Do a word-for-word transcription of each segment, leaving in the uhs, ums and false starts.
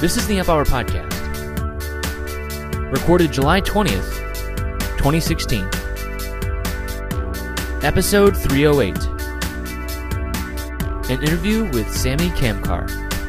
This is the Amp Hour Podcast, recorded July twentieth, twenty sixteen, episode three oh eight, an interview with Sammy Kamkar.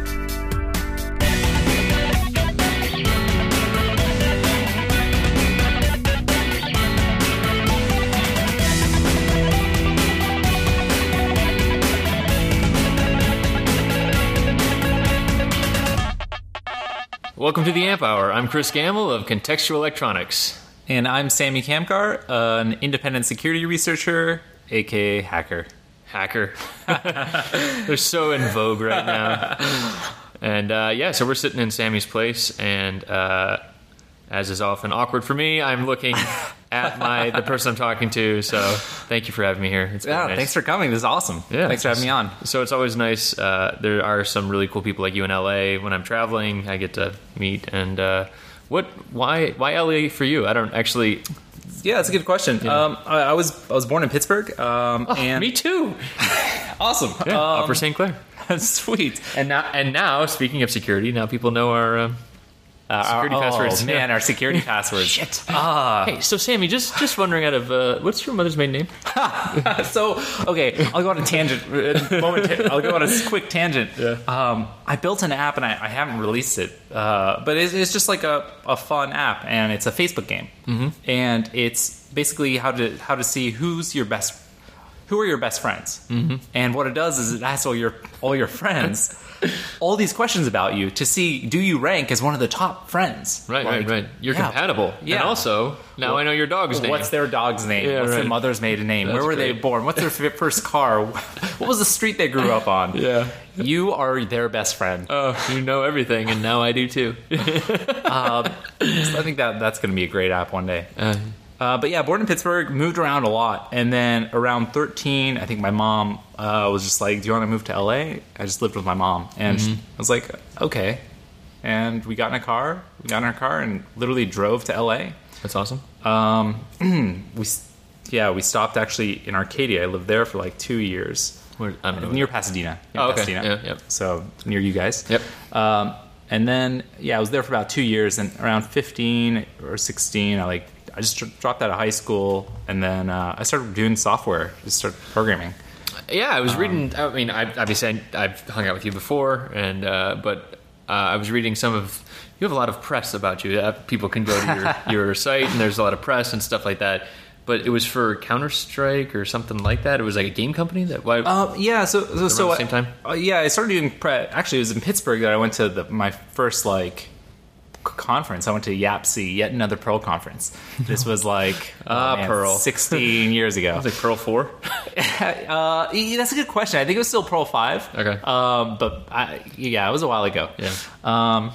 Welcome to the Amp Hour. I'm Chris Gamble of Contextual Electronics. And I'm Sammy Kamkar, uh, an independent security researcher, aka hacker. Hacker. They're so in vogue right now. And uh, yeah, so we're sitting in Sammy's place, and uh, as is often awkward for me, I'm looking at my the person I'm talking to. So thank you for having me here. It's yeah, nice. Thanks for coming. This is awesome. Yeah, thanks for having me on. So it's always nice. Uh, there are some really cool people like you in L A. When I'm traveling, I get to meet. And uh, what? Why? Why L A for you? I don't actually. Yeah, that's a good question. Yeah. Um, I, I was I was born in Pittsburgh. Um, Oh, and me too. Awesome. Yeah, um, Upper Saint Clair. Sweet. And now, and now, speaking of security, now people know our um, Uh, security our, passwords. Oh, man, Yeah. our security passwords. Shit. Ah. Hey, so Sammy, just just wondering, out of uh, what's your mother's maiden name? So, okay, I'll go on a tangent. uh, Moment, I'll go on a quick tangent. Yeah. Um, I built an app, and I, I haven't released it, uh, but it's, it's just like a, a fun app, and it's a Facebook game, mm-hmm. and it's basically how to how to see who's your best, who are your best friends, mm-hmm. and what it does is it asks all your all your friends. all these questions about you to see, do you rank as one of the top friends? Right, Like, right, right. You're yeah. compatible. Yeah. And also, now Well, I know your dog's name. What's their dog's name? Yeah, What's right. their mother's maiden name? That's Where were they great. born? What's their f- first car? What was the street they grew up on? Yeah. You are their best friend. Oh, you know everything, and now I do too. Um, so I think that that's going to be a great app one day. Uh, Uh, but yeah, born in Pittsburgh, moved around a lot. And then around thirteen, I think my mom uh, was just like, do you want to move to L A? I just lived with my mom. And Mm-hmm. she, I was like, okay. And we got in a car. We got in our car and literally drove to L A. that's awesome. Um, we, yeah, we stopped actually in Arcadia. I lived there for like two years. Where, I don't know. Near Pasadena. Near Oh, okay. Pasadena. Yeah, yep. So near you guys. Yep. Um, and then, yeah, I was there for about two years. And around fifteen or sixteen, I like, I just dr- dropped out of high school. And then uh, I started doing software, just started programming. Yeah, I was reading. I mean, I, obviously, I, I've hung out with you before, and uh, but uh, I was reading some of. You have a lot of press about you. Uh, people can go to your, your site, and there's a lot of press and stuff like that. But it was for Counter-Strike or something like that. It was like a game company that. Why? Um, yeah, so so, so the same time? Uh, yeah, I started doing pre. Actually, it was in Pittsburgh that I went to the, my first like c- conference. I went to YAPC, yet another Perl conference. This was like Ah, oh, man, Perl. sixteen years ago. was it Perl four? uh, yeah, that's a good question. I think it was still Perl five. Okay. Um, but I, yeah, it was a while ago. Yeah. Um,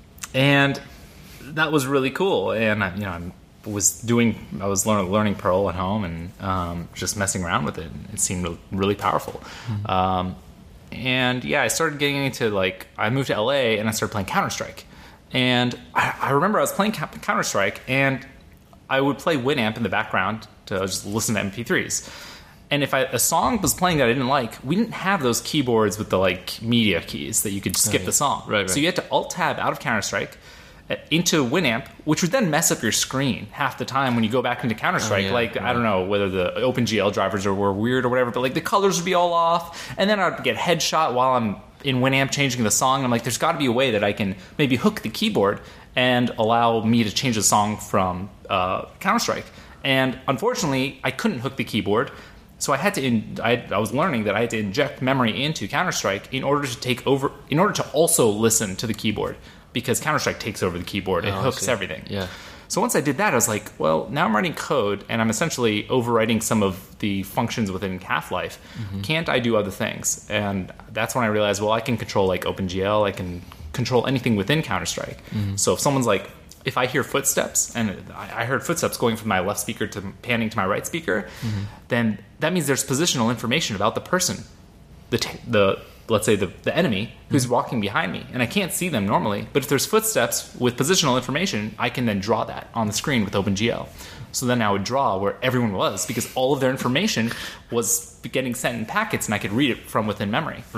and that was really cool. And I, you know, I was doing, I was learning, learning Perl at home and um, just messing around with it. It seemed really powerful. Mm-hmm. Um, and yeah, I started getting into like, I moved to L A and I started playing Counter-Strike. And I, I remember I was playing Counter-Strike and I would play Winamp in the background to just listen to M P threes. And if I, a song was playing that I didn't like, we didn't have those keyboards with the like media keys that you could skip Right. the song. Right, right. So you had to Alt-Tab out of Counter-Strike uh, into Winamp, which would then mess up your screen half the time when you go back into Counter-Strike. Oh, yeah, like, I right. don't know whether the OpenGL drivers are, were weird or whatever, but like the colors would be all off. And then I'd get headshot while I'm in Winamp changing the song. I'm like, there's got to be a way that I can maybe hook the keyboard and allow me to change the song from uh, Counter-Strike. And unfortunately, I couldn't hook the keyboard. So I had to. In, I, I was learning that I had to inject memory into Counter-Strike in order to take over. In order to also listen to the keyboard, because Counter-Strike takes over the keyboard. It Oh, I hooks see. everything. Yeah. So once I did that, I was like, well, now I'm writing code, and I'm essentially overwriting some of the functions within Half-Life. Mm-hmm. Can't I do other things? And that's when I realized, well, I can control like OpenGL. I can control anything within Counter-Strike. Mm-hmm. So if someone's like, if I hear footsteps, and I heard footsteps going from my left speaker to panning to my right speaker, mm-hmm. then that means there's positional information about the person, the t- the let's say the, the enemy who's mm-hmm. walking behind me, and I can't see them normally. But if there's footsteps with positional information, I can then draw that on the screen with OpenGL. So then I would draw where everyone was, because all of their information was getting sent in packets, and I could read it from within memory. Right.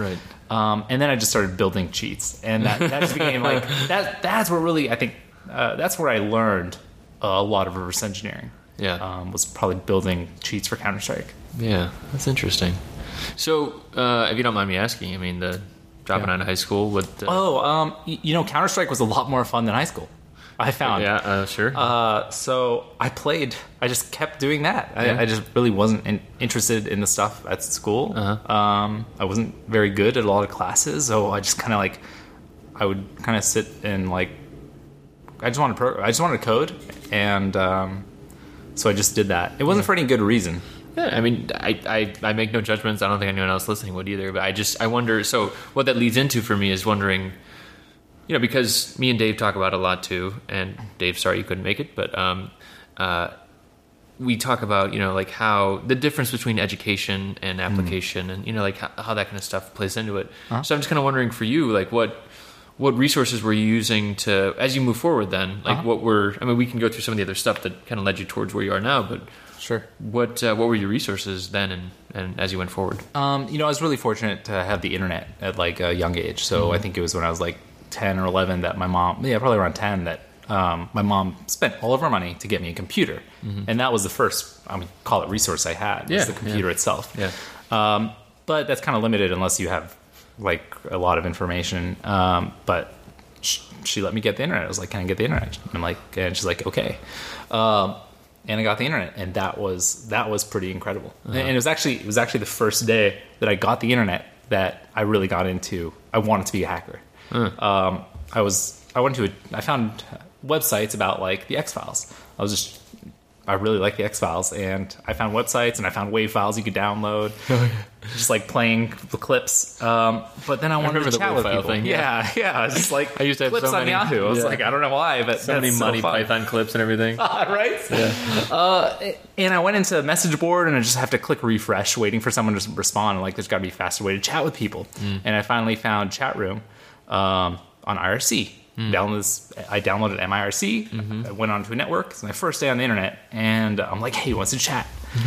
Um, and then I just started building cheats, and that, that just became like that. That's where really I think uh, that's where I learned a lot of reverse engineering. Yeah, um, was probably building cheats for Counter-Strike. Yeah, that's interesting. So, uh, if you don't mind me asking, I mean, the dropping Yeah. out of high school, what? Uh, Oh, um, y- you know, Counter-Strike was a lot more fun than high school. I found. yeah, uh, sure. Uh, so I played. I just kept doing that. I, Yeah. I just really wasn't in, interested in the stuff at school. Uh-huh. Um, I wasn't very good at a lot of classes, so I just kind of like, I would kind of sit and like, I just wanted to pro- I just wanted to code, and um, so I just did that. It wasn't for any good reason. Yeah, I mean, I, I, I make no judgments. I don't think anyone else listening would either. But I just I wonder. So what that leads into for me is wondering, you know, because me and Dave talk about it a lot too. And Dave, sorry you couldn't make it, but um, uh, we talk about, you know, like how the difference between education and application, mm. and you know, like how, how that kind of stuff plays into it. Uh-huh. So I'm just kind of wondering for you, like what what resources were you using to as you move forward? Then, like uh-huh. what were I mean, we can go through some of the other stuff that kind of led you towards where you are now, but. Sure. What uh, what were your resources then, and, and as you went forward? Um, you know, I was really fortunate to have the internet at like a young age. So mm-hmm. I think it was when I was like ten or eleven that my mom, yeah, probably around ten, that um, my mom spent all of her money to get me a computer, mm-hmm. and that was the first, I would call it resource I had. Was yeah, the computer yeah. itself. Yeah. Um, but that's kind of limited unless you have like a lot of information. Um, but sh- she let me get the internet. I was like, "Can I get the internet?" I'm like, and she's like, "Okay." Um, And I got the internet, and that was that was pretty incredible. Uh-huh. And it was actually it was actually the first day that I got the internet that I really got into. I wanted to be a hacker. Uh-huh. Um, I was I went to a, I found websites about like the X-Files. I was just I really like the X-Files, and I found websites and I found WAV files you could download, oh, yeah. just like playing the clips. Um, but then I wanted I to chat the with file people. Thing, yeah, yeah. yeah. It's just like I used to have clips so on many, Yahoo. I was yeah. like, I don't know why, but so that's many so Monty fun. Python clips and everything. Right? Yeah. Uh, and I went into message board, and I just have to click refresh, waiting for someone to respond. And like, there's got to be a faster way to chat with people. Mm. And I finally found Chat Room um, on I R C. Mm. Download this, I downloaded M I R C. Mm-hmm. I went onto a network. It's my first day on the internet, and I'm like, "Hey, who wants to chat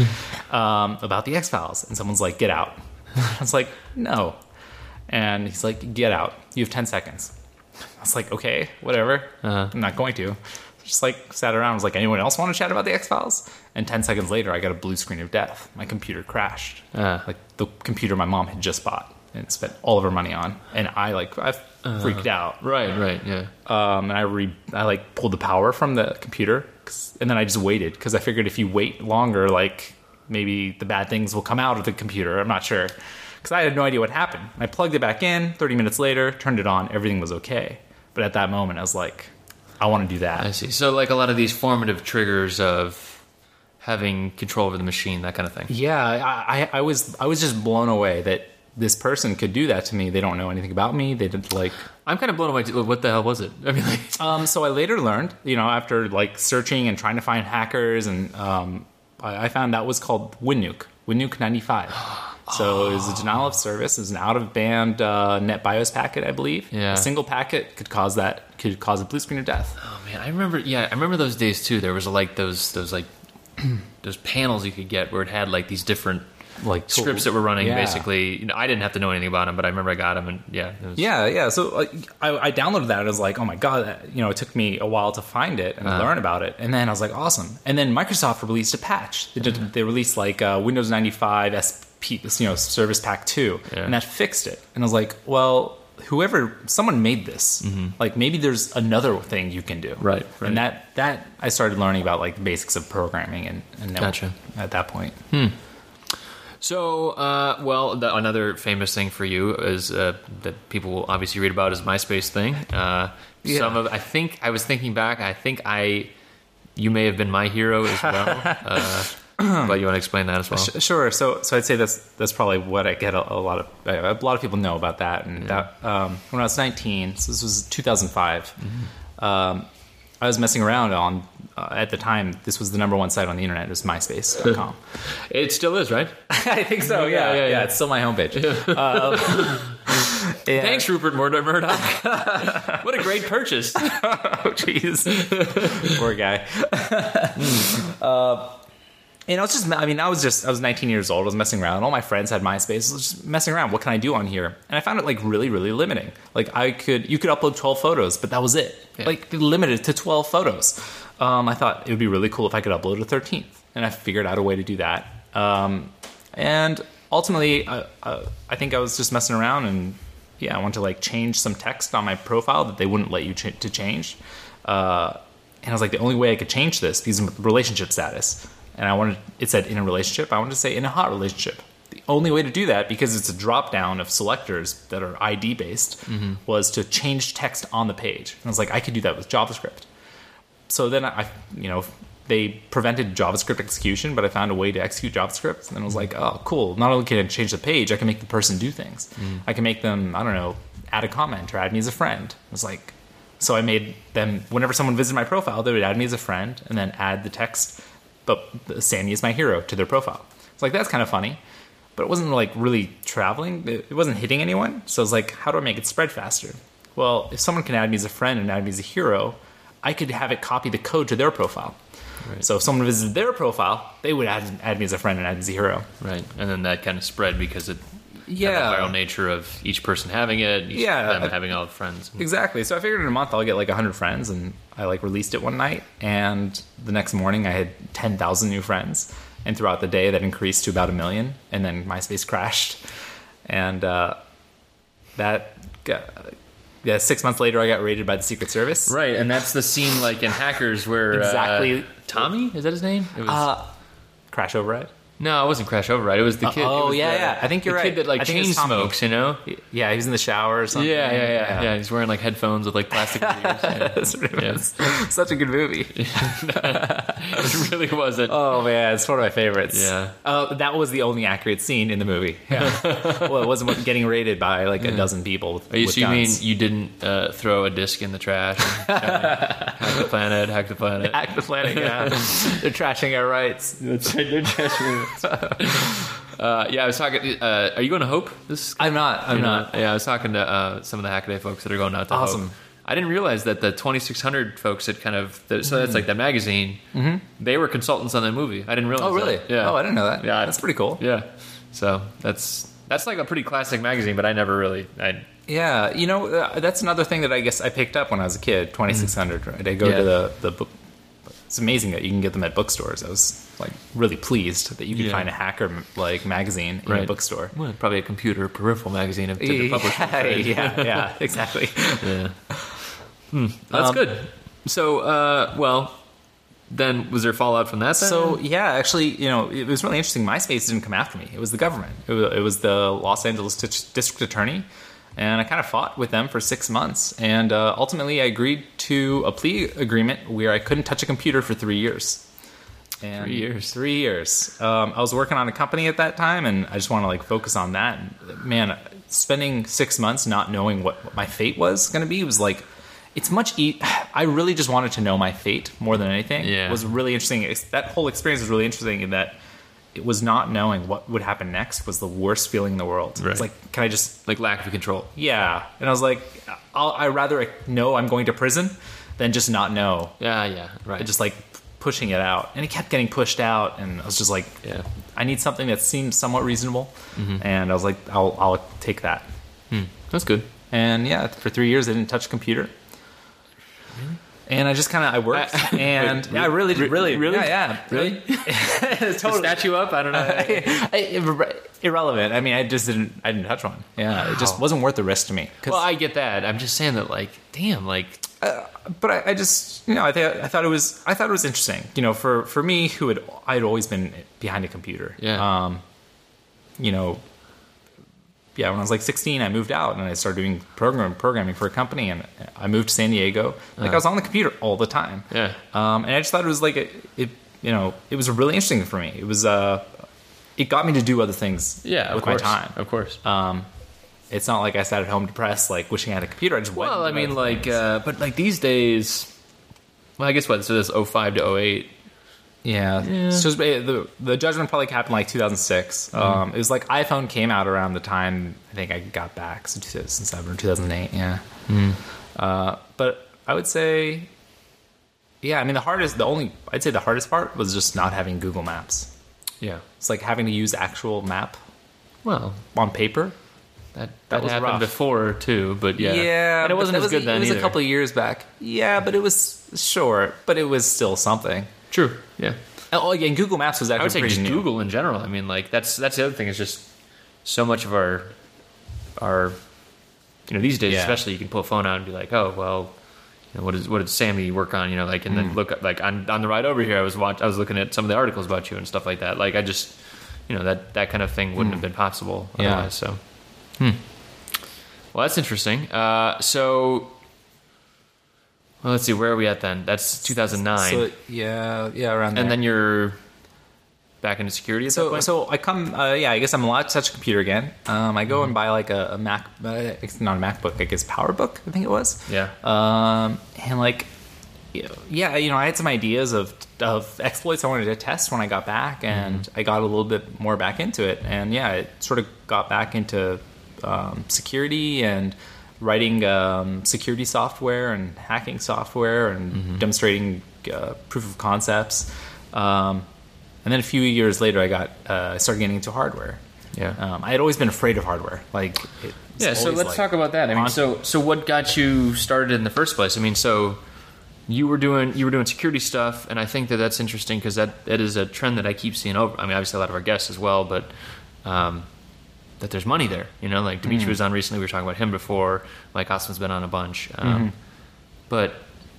um, about the X-Files?" And someone's like, "Get out." I was like, "No," and he's like, "Get out. You have ten seconds." I was like, "Okay, whatever. Uh-huh. I'm not going to." Just like sat around. I was like, "Anyone else want to chat about the X-Files?" And ten seconds later, I got a blue screen of death. My computer crashed. Uh-huh. Like the computer my mom had just bought and spent all of her money on, and I like I freaked uh, out. Right, right, yeah. Um, and I re I like pulled the power from the computer, and then I just waited because I figured if you wait longer, like maybe the bad things will come out of the computer. I'm not sure because I had no idea what happened. I plugged it back in. thirty minutes later, turned it on. Everything was okay. But at that moment, I was like, I want to do that. I see. So like a lot of these formative triggers of having control over the machine, that kind of thing. Yeah, I, I, I was I was just blown away that this person could do that to me. They don't know anything about me. They didn't like. I'm kind of blown away. Too. What the hell was it? I mean, like... um. So I later learned, you know, after like searching and trying to find hackers, and um, I, I found that was called WinNuke, WinNuke ninety-five. So it was a denial of service. It was an out of band uh, NetBIOS packet, I believe. Yeah. A single packet could cause that could cause a blue screen of death. Oh man, I remember. Yeah, I remember those days too. There was like those those like those panels you could get where it had like these different. Like tools. Scripts that were running, yeah. Basically. You know, I didn't have to know anything about them, but I remember I got them, and yeah, it was... yeah, yeah. So uh, I, I downloaded that. And I was like, oh my god, you know, it took me a while to find it and uh-huh. learn about it, and then I was like, awesome. And then Microsoft released a patch. They did, uh-huh. they released like uh, Windows ninety-five S P, you know, Service Pack two, yeah. and that fixed it. And I was like, well, whoever, someone made this. Mm-hmm. Like maybe there's another thing you can do, right? right. And that that I started learning about like the basics of programming, and, and gotcha. At that point. Hmm. So, uh, well, the, another famous thing for you is uh, that people will obviously read about is MySpace thing. Uh, yeah. Some of, I think, I was thinking back. I think I, you may have been my hero as well. uh, but you want to explain that as well? Sure. So, so I'd say that's that's probably what I get a, a lot of. A lot of people know about that. And yeah. that um, when I was nineteen, so this was two thousand five. Mm-hmm. Um, I was messing around on, uh, at the time, this was the number one site on the internet. It was MySpace dot com. It still is, right? I think so, yeah. Yeah, yeah, yeah. yeah it's still my homepage. Yeah. Um, yeah. Thanks, Rupert Murdoch. What a great purchase. Oh, jeez. Poor guy. uh, And I was just, I mean, I was just, I was nineteen years old. I was messing around. All my friends had MySpace. I was just messing around. What can I do on here? And I found it like really, really limiting. Like I could, you could upload twelve photos, but that was it. Yeah. Like limited to twelve photos. Um, I thought it would be really cool if I could upload a thirteenth. And I figured out a way to do that. Um, and ultimately, uh, uh, I think I was just messing around and yeah, I wanted to like change some text on my profile that they wouldn't let you ch- to change. Uh, and I was like, the only way I could change this, because of relationship status. And I wanted, it said in a relationship, I wanted to say in a hot relationship. The only way to do that, because it's a drop down of selectors that are I D based, mm-hmm. was to change text on the page. And I was like, I could do that with JavaScript. So then I, you know, they prevented JavaScript execution, but I found a way to execute JavaScript. And I was like, oh, cool. Not only can I change the page, I can make the person do things. Mm. I can make them, I don't know, add a comment or add me as a friend. I was like, so I made them, whenever someone visited my profile, they would add me as a friend and then add the text, but Sammy is my hero, to their profile. It's like, that's kind of funny. But it wasn't like really traveling. It wasn't hitting anyone. So I was like, how do I make it spread faster? Well, if someone can add me as a friend and add me as a hero, I could have it copy the code to their profile. Right. So if someone visited their profile, they would add, add me as a friend and add me as a hero. Right. And then that kind of spread because it yeah. had the viral nature of each person having it, each yeah. them having all the friends. Exactly. So I figured in a month I'll get like one hundred friends, and I like released it one night, and the next morning I had ten thousand new friends. And throughout the day that increased to about a million, and then MySpace crashed. And uh, that... Got, Yeah, six months later, I got raided by the Secret Service. Right, and that's the scene, like in Hackers, where exactly uh, Tommy, is that his name? It was uh, Crash Override. No, it wasn't Crash Override. It was the kid. Uh, oh it was yeah, the, yeah. I think you're the right. kid that like chain smokes, you know? Yeah, he was in the shower or something. Yeah, yeah, yeah. Yeah, yeah he's wearing like headphones with like plastic ears. Yeah. That's what it was. Yeah. Such a good movie. It really wasn't. Oh man, it's one of my favorites. Yeah. Uh, that was the only accurate scene in the movie. Yeah. Well, it wasn't getting raided by like a yeah. dozen people. With, Are you, with so you mean guns. you didn't uh, throw a disc in the trash? And, uh, hack the planet, hack the planet. Hack the planet, yeah. They're trashing our rights. That's right, they're trashing our rights. Uh, yeah, I was talking. Uh, are you going to Hope? This I'm not. I'm not. not. Yeah, I was talking to uh, some of the Hackaday folks that are going out to awesome. Hope. I didn't realize that the twenty-six hundred folks that kind of that, so that's like that magazine. Mm-hmm. They were consultants on that movie. I didn't realize. Oh, really? That. Yeah. Oh, I didn't know that. Yeah, that's pretty cool. Yeah. So that's that's like a pretty classic magazine, but I never really. I, yeah, you know, uh, that's another thing that I guess I picked up when I was a kid. twenty-six hundred. Right? I go yeah. to the the book. It's amazing that you can get them at bookstores. I was like really pleased that you could yeah. find a hacker like magazine in right. a bookstore. Well, probably a computer peripheral magazine of different yeah, publishers. yeah, yeah, exactly. Yeah, hmm. That's um, good. So, uh, well, then was there fallout from that? Then? So yeah, actually, you know, it was really interesting. MySpace didn't come after me. It was the government. It was, it was the Los Angeles district attorney. And I kind of fought with them for six months. And uh, ultimately, I agreed to a plea agreement where I couldn't touch a computer for three years. And three years. Three years. Um, I was working on a company at that time, and I just want to like focus on that. And, man, spending six months not knowing what, what my fate was going to be was like, it's much. E- I really just wanted to know my fate more than anything. Yeah. It was really interesting. It's, that whole experience was really interesting in that it was not knowing what would happen next was the worst feeling in the world. Right. It's like, can I just... Like lack of control. Yeah. And I was like, I'll, I'd rather know I'm going to prison than just not know. Yeah, yeah, right. Just like pushing it out. And it kept getting pushed out. And I was just like, yeah. I need something that seems somewhat reasonable. Mm-hmm. And I was like, I'll, I'll take that. Hmm. That's good. And yeah, for three years I didn't touch a computer. Really? And I just kind of I worked uh, and wait, yeah, I really, really, really, yeah, yeah, really. Totally. Snatch you up? I don't know. I, I, irrelevant. I mean, I just didn't. I didn't touch one. Yeah, wow. It just wasn't worth the risk to me. Well, I get that. I'm just saying that, like, damn, like. Uh, but I, I just, you know, I th- I thought it was, I thought it was interesting. You know, for for me, who had I had always been behind a computer. Yeah. Um, you know. Yeah, when I was like sixteen, I moved out and I started doing program programming for a company, and I moved to San Diego. Like uh, I was on the computer all the time. Yeah. Um, and I just thought it was like a, it, you know, it was really interesting for me. It was uh, it got me to do other things. Yeah, with of course, my time. Of course. Um, it's not like I sat at home depressed, like wishing I had a computer. I just went. Well, I mean, like, uh, but like these days. Well, I guess what? So this oh five to oh eight. Yeah, yeah. So the the judgment probably happened like two thousand six. Mm-hmm. Um, it was like iPhone came out around the time I think I got back, so two thousand seven or two thousand eight. Yeah, mm. uh, but I would say, yeah, I mean the hardest, the only I'd say the hardest part was just not having Google Maps. Yeah. It's like having to use actual map Well, on paper. that That that was happened rough. before too, but yeah, Yeah, and it but wasn't that as was good a, then It was either. a couple of years back. Yeah, but it was short, but it was still something. True. Yeah. Oh, yeah, and Google Maps was actually I would say pretty just new. Google in general. I mean, like that's that's the other thing is just so much of our our you know these days, Yeah. especially, you can pull a phone out and be like, oh well, you know, what is what did Sammy work on? You know, like and Mm. then look up like on on the ride over here, I was watch I was looking at some of the articles about you and stuff like that. Like I just you know that that kind of thing wouldn't have been possible Mm. Yeah. otherwise. So, hmm. Well, that's interesting. Uh, so. Well, let's see. Where are we at then? That's two thousand nine, So, yeah, yeah, around there. and then you're back into security at that So, point. so I come, uh, yeah, I guess I'm allowed to touch a computer again. Um, I go and buy like a, a Mac, uh, it's not a MacBook, I guess PowerBook, I think it was. Yeah. Um, and like, you know, yeah, you know, I had some ideas of of exploits I wanted to test when I got back, and I got a little bit more back into it. And yeah, it sort of got back into um, security and writing um, security software and hacking software and demonstrating uh, proof of concepts. Um, and then a few years later, I got uh, I started getting into hardware. Yeah. Um, I had always been afraid of hardware. Like, it was Yeah, so always, let's like, talk about that. I mean, on- so so what got you started in the first place? I mean, so you were doing you were doing security stuff, and I think that that's interesting because that that is a trend that I keep seeing over. I mean, obviously a lot of our guests as well, but um, that there's money there. You know, like Dimitri was on recently. We were talking about him before. Mike Osman's been on a bunch, um, but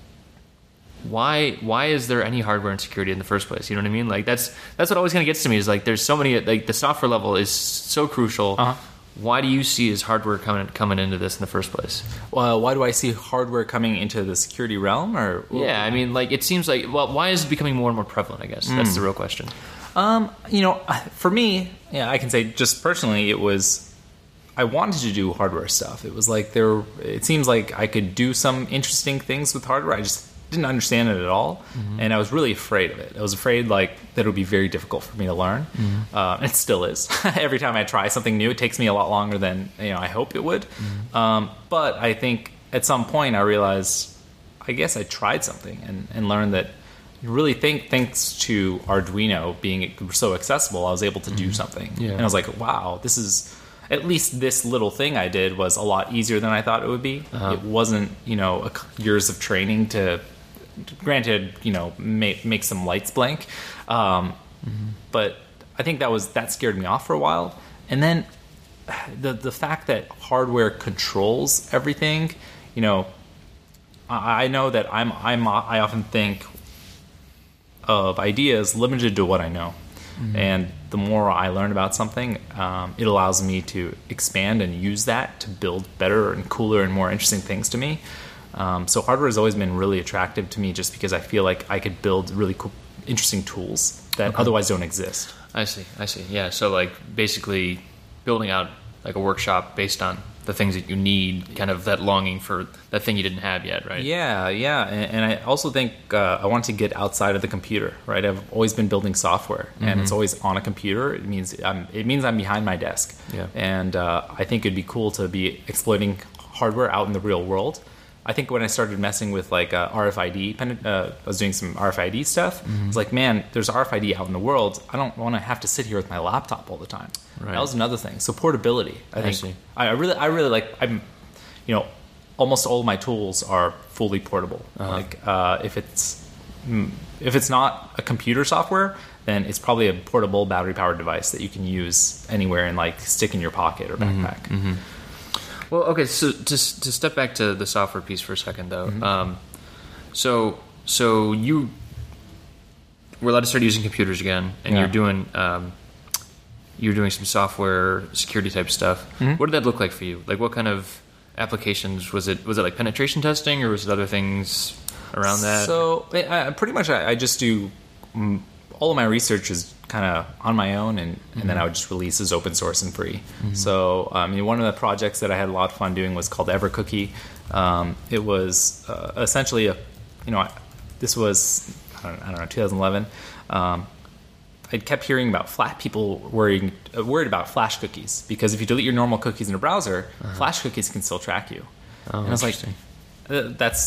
why why is there any hardware and security in the first place? You know what I mean? Like that's that's what always kind of gets to me is like there's so many like the software level is so crucial. Uh-huh. Why do you see as hardware coming coming into this in the first place? Well, why do I see hardware coming into the security realm? Or Yeah, I mean, like it seems like well, why is it becoming more and more prevalent? I guess that's the real question. Um, you know, for me, yeah, I can say just personally, it was I wanted to do hardware stuff. It was like there. It seems like I could do some interesting things with hardware. I just didn't understand it at all, and I was really afraid of it. I was afraid like that it would be very difficult for me to learn. Uh, and it still is. Every time I try something new, it takes me a lot longer than you know I hope it would. Um, but I think at some point I realized, I guess I tried something and, and learned that you really think thanks to Arduino being so accessible, I was able to do something. Yeah. And I was like, wow, this is at least this little thing I did was a lot easier than I thought it would be. Uh-huh. It wasn't you know a c- years of training to. Granted, you know, make, make some lights blink, um, but I think that was that scared me off for a while. And then the the fact that hardware controls everything, you know, I, I know that I'm I'm I often think of ideas limited to what I know, and the more I learn about something, um, it allows me to expand and use that to build better and cooler and more interesting things to me. Um, so hardware has always been really attractive to me just because I feel like I could build really cool, interesting tools that Okay. otherwise don't exist. I see, I see. Yeah, so like basically building out like a workshop based on the things that you need, kind of that longing for that thing you didn't have yet, right? Yeah, yeah. And, and I also think uh, I want to get outside of the computer, right? I've always been building software, and it's always on a computer. It means I'm, it means I'm behind my desk. Yeah. And uh, I think it'd be cool to be exploiting hardware out in the real world. I think when I started messing with like uh, R F I D, pen- uh, I was doing some R F I D stuff. It's like, man, there's R F I D out in the world. I don't want to have to sit here with my laptop all the time. Right. That was another thing. So portability. I I think see. I, I really, I really like. I'm, you know, almost all of my tools are fully portable. Uh-huh. Like uh, if it's mm, if it's not a computer software, then it's probably a portable battery powered device that you can use anywhere and like stick in your pocket or backpack. Well, okay. So to to step back to the software piece for a second, though. Um, so so you were allowed to start using computers again, and Yeah. you're doing um, you're doing some software security type stuff. What did that look like for you? Like, what kind of applications was it? Was it like penetration testing, or was it other things around that? So I, I- pretty much, I, I just do mm, all of my research is kind of on my own, and, and then I would just release as open source and free. So I mean, one of the projects that I had a lot of fun doing was called EverCookie. Um, it was uh, essentially a, you know, I, this was I don't, I don't know, twenty eleven. Um, I kept hearing about flat people worrying uh, worried about Flash cookies, because if you delete your normal cookies in a browser, Flash cookies can still track you. Oh, and I was like, interesting. uh, that's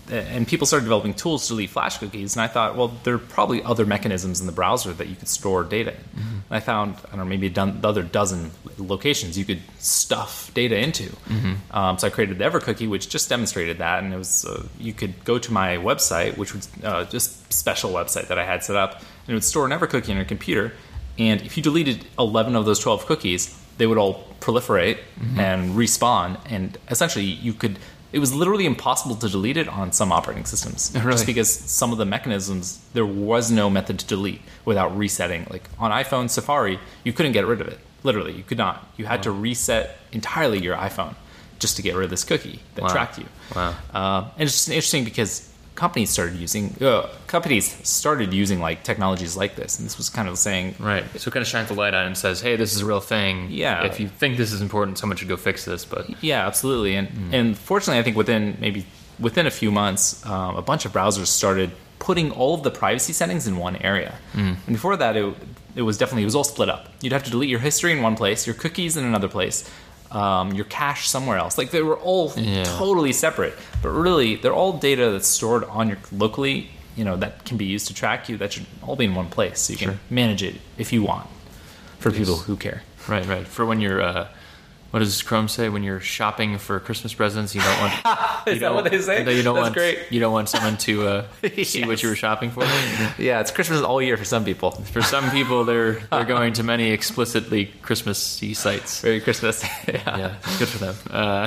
and people started developing tools to delete flash cookies, and I thought, well, there are probably other mechanisms in the browser that you could store data in. Mm-hmm. And I found, I don't know, maybe a do- other dozen locations you could stuff data into. Mm-hmm. Um, so I created the EverCookie, which just demonstrated that, and it was uh, you could go to my website, which was uh, just special website that I had set up, and it would store an EverCookie on your computer, and if you deleted eleven of those twelve cookies, they would all proliferate mm-hmm. and respawn, and essentially you could... It was literally impossible to delete it on some operating systems. Really? Just because some of the mechanisms, there was no method to delete without resetting. Like on iPhone Safari, you couldn't get rid of it. Literally, you could not. You had wow. to reset entirely your iPhone just to get rid of this cookie that wow. tracked you. Wow. Uh, and it's just interesting because companies started using uh, companies started using like technologies like this, and this was kind of saying right. So it kind of shines the light on it and says, "Hey, this is a real thing. Yeah. If you think this is important, someone should go fix this." But yeah, absolutely. And mm. and fortunately, I think within maybe within a few months, um, a bunch of browsers started putting all of the privacy settings in one area. Mm. And before that, it it was definitely it was all split up. You'd have to delete your history in one place, your cookies in another place. Um, your cache somewhere else. Like they were all yeah. totally separate, but really they're all data that's stored on your locally. You know that can be used to track you. That should all be in one place, so you sure. can manage it if you want. For people who care, right, right. For when you're, uh, what does Chrome say? When you're shopping for Christmas presents, you don't want. Is you that what they say? You don't That's want. Great. You don't want someone to uh, yes. see what you were shopping for. Yeah, it's Christmas all year for some people. For some people, they're they're going to many explicitly Christmassy sites. Very Christmas. yeah. yeah, good for them. Uh,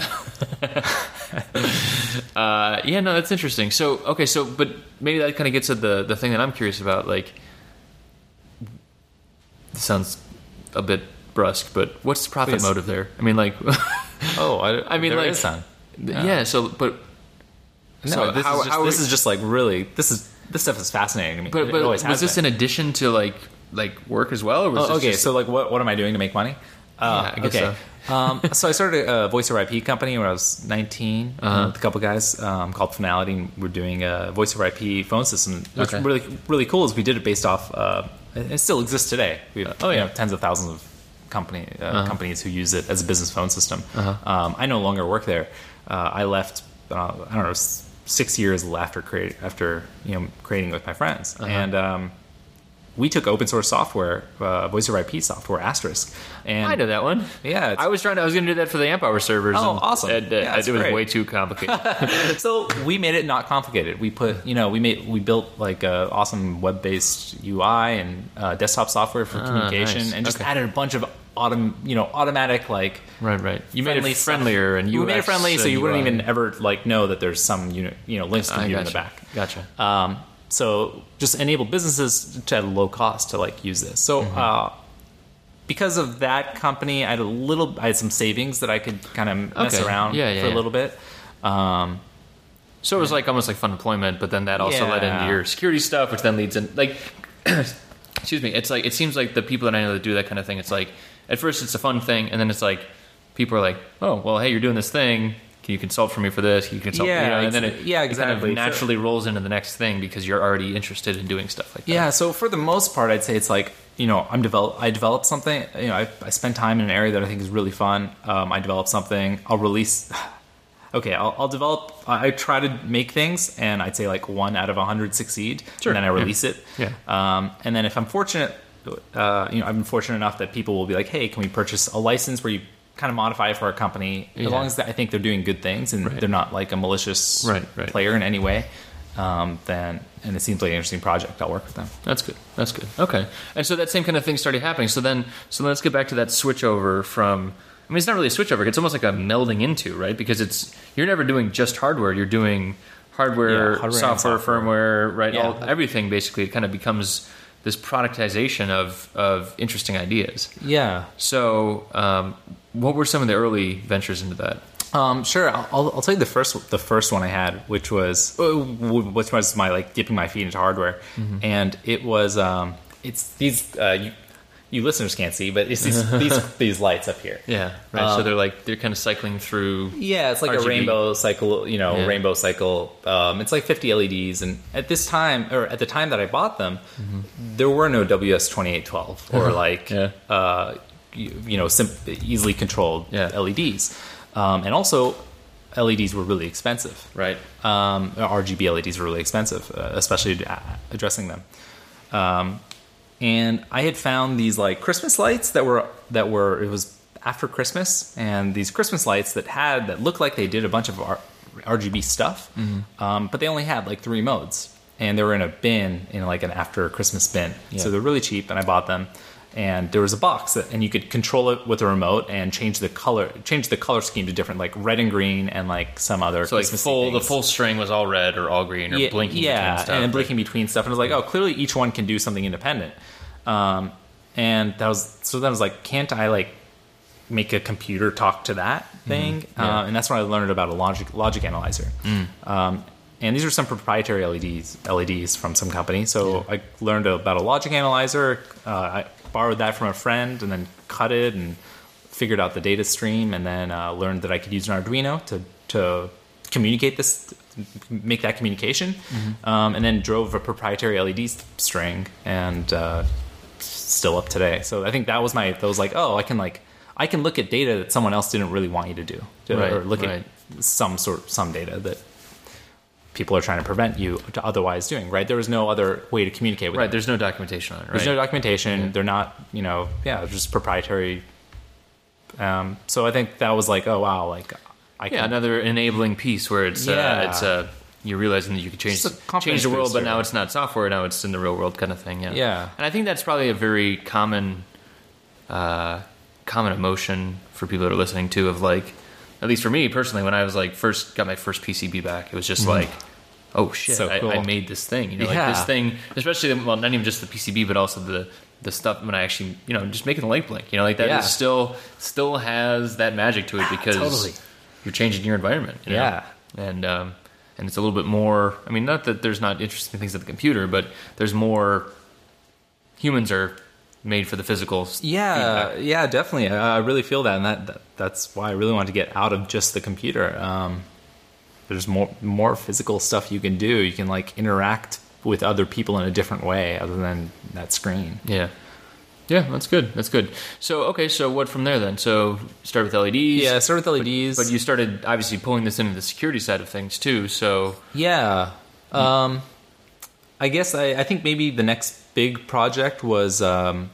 uh, yeah, no, that's interesting. So, okay, so but maybe that kind of gets at the the thing that I'm curious about. Like, this sounds a bit brusque, but what's the profit Please. motive there? I mean, like, oh, I, I mean, there like, is none. Yeah. yeah. So, but no, so this, how, is just, how this is just like really this is this stuff is fascinating to me. But, but it always was has this been. in addition to like like work as well? Or was oh, this okay, just, so like, what what am I doing to make money? Uh, yeah, I guess okay. so. um, so I started a voice over I P company when I was nineteen uh-huh. with a couple guys um, called Finality, and we're doing a voice over I P phone system. What's okay. really really cool is we did it based off. Uh, it still exists today. We have oh yeah, you know, tens of thousands of company uh, uh-huh. companies who use it as a business phone system. Uh-huh. Um, I no longer work there. Uh, I left. Uh, I don't know. Six years after create after you know creating with my friends, uh-huh. and um, we took open source software, uh, voice over I P software, Asterisk. And I know that one. Yeah, I was trying to. I was going to do that for the Amp Hour servers. Oh, and, awesome! And, uh, yeah, it was great. way too complicated. So we made it not complicated. We put, you know, we made we built like a awesome web based U I and uh, desktop software for ah, communication, nice. and just okay. added a bunch of autom, you know, automatic like right, right. You made it friendlier, stuff. and U X we made it friendly, so you U I. wouldn't even ever like know that there's some you know, you know links to I view gotcha. in the back. Gotcha. Um, so just enable businesses to at a low cost to like use this. So mm-hmm. uh, because of that company, I had a little, I had some savings that I could kind of mess okay. around yeah, yeah, for yeah. a little bit. Um, so it was like almost like fun employment, but then that also yeah. led into your security stuff, which then leads in like. excuse me. It's like it seems like the people that I know that do that kind of thing. It's like at first it's a fun thing, and then it's like people are like, "Oh, well, hey, you're doing this thing. Can you consult for me for this? Can you consult?" Yeah, you know, and then it, yeah, it kind exactly. of naturally so, rolls into the next thing because you're already interested in doing stuff like that. Yeah. So for the most part, I'd say it's like you know I'm develop I develop something. You know, I, I spend time in an area that I think is really fun. Um, I develop something. I'll release. Okay, I'll, I'll develop. I try to make things, and I'd say like one out of a hundred succeed, sure. and then I release yeah. it. Yeah. Um, and then if I'm fortunate, uh, you know, I've been fortunate enough that people will be like, "Hey, can we purchase a license where you kind of modify it for our company?" Yeah. As long as I think they're doing good things and right. they're not like a malicious right, right. player in any way, um, then and it seems like an interesting project, I'll work with them. That's good. That's good. Okay. And so that same kind of thing started happening. So then, so let's get back to that switch over from. I mean, it's not really a switch over. It's almost like a melding into, right? Because it's you're never doing just hardware. You're doing hardware, yeah, hardware software, software, firmware, right? Yeah. All, everything basically. It kind of becomes this productization of of interesting ideas. Yeah. So, um, what were some of the early ventures into that? Um, sure. I'll, I'll tell you the first the first one I had, which was which was my like dipping my feet into hardware, mm-hmm. and it was um, it's these uh, you, you listeners can't see, but it's these these, these lights up here. Yeah, right. Um, so they're like they're kind of cycling through. Yeah, it's like R G B. a rainbow cycle. You know, yeah. rainbow cycle. Um, it's like fifty L E Ds, and at this time, or at the time that I bought them, mm-hmm. there were no W S twenty-eight twelve or like yeah. uh, you, you know sim- easily controlled yeah. L E Ds. Um, and also, L E Ds were really expensive. Right. Um, R G B L E Ds were really expensive, uh, especially addressing them. Um, and I had found these like Christmas lights that were that were it was after Christmas, and these Christmas lights that had that looked like they did a bunch of R- RGB stuff, mm-hmm. um, but they only had like three modes, and they were in a bin in like an after Christmas bin. Yeah. So they're really cheap, and I bought them. And there was a box that, and you could control it with a remote and change the color, change the color scheme to different, like red and green, and like some other. So like full, the full string was all red or all green or yeah, blinking yeah, between stuff. and blinking between stuff. And it was like, oh, clearly each one can do something independent. Um, and that was so. Then I was like, can't I like make a computer talk to that thing? Mm, yeah. uh, and that's when I learned about a logic logic analyzer. Mm. Um, And these are some proprietary L E Ds, L E Ds from some company. So yeah. I learned about a logic analyzer. Uh, I borrowed that from a friend and then cut it and figured out the data stream, and then uh, learned that I could use an Arduino to to communicate this, make that communication, mm-hmm. um, and then drove a proprietary L E D string, and uh, still up today. So I think that was my that was like, oh, I can like I can look at data that someone else didn't really want you to do, to, right, or look right. at some sort some data that people are trying to prevent you to otherwise doing, right? There was no other way to communicate with right, them. There's no documentation on it, right? There's no documentation. Yeah. They're not, you know, yeah, they're just proprietary. Um, so I think that was like, oh, wow, like, I can... Yeah, another enabling piece where it's, yeah. uh, it's uh, you're realizing that you could change, change the world, but now it's not software, now it's in the real world kind of thing, yeah. Yeah. And I think that's probably a very common, uh, common emotion for people that are listening to, of like, at least for me personally, when I was like first got my first P C B back, it was just mm. like, oh shit, so cool. I, I made this thing. You know, yeah. like this thing, especially, well, not even just the P C B, but also the the stuff when I actually, you know, just making the light blink. You know, like that yeah. is still still has that magic to it because totally. You're changing your environment. You yeah, know? and um, and it's a little bit more. I mean, not that there's not interesting things at the computer, but there's more. Humans are made for the physical. Yeah, feedback. yeah, definitely. I, I really feel that, and that, that that's why I really wanted to get out of just the computer. Um, there's more more physical stuff you can do. You can like interact with other people in a different way other than that screen. Yeah. Yeah, that's good. That's good. So, okay, so what from there then? So, start with L E Ds. Yeah, start with L E Ds. But, but you started obviously pulling this into the security side of things too, so... Yeah. Um, I guess I, I think maybe the next big project was... Um,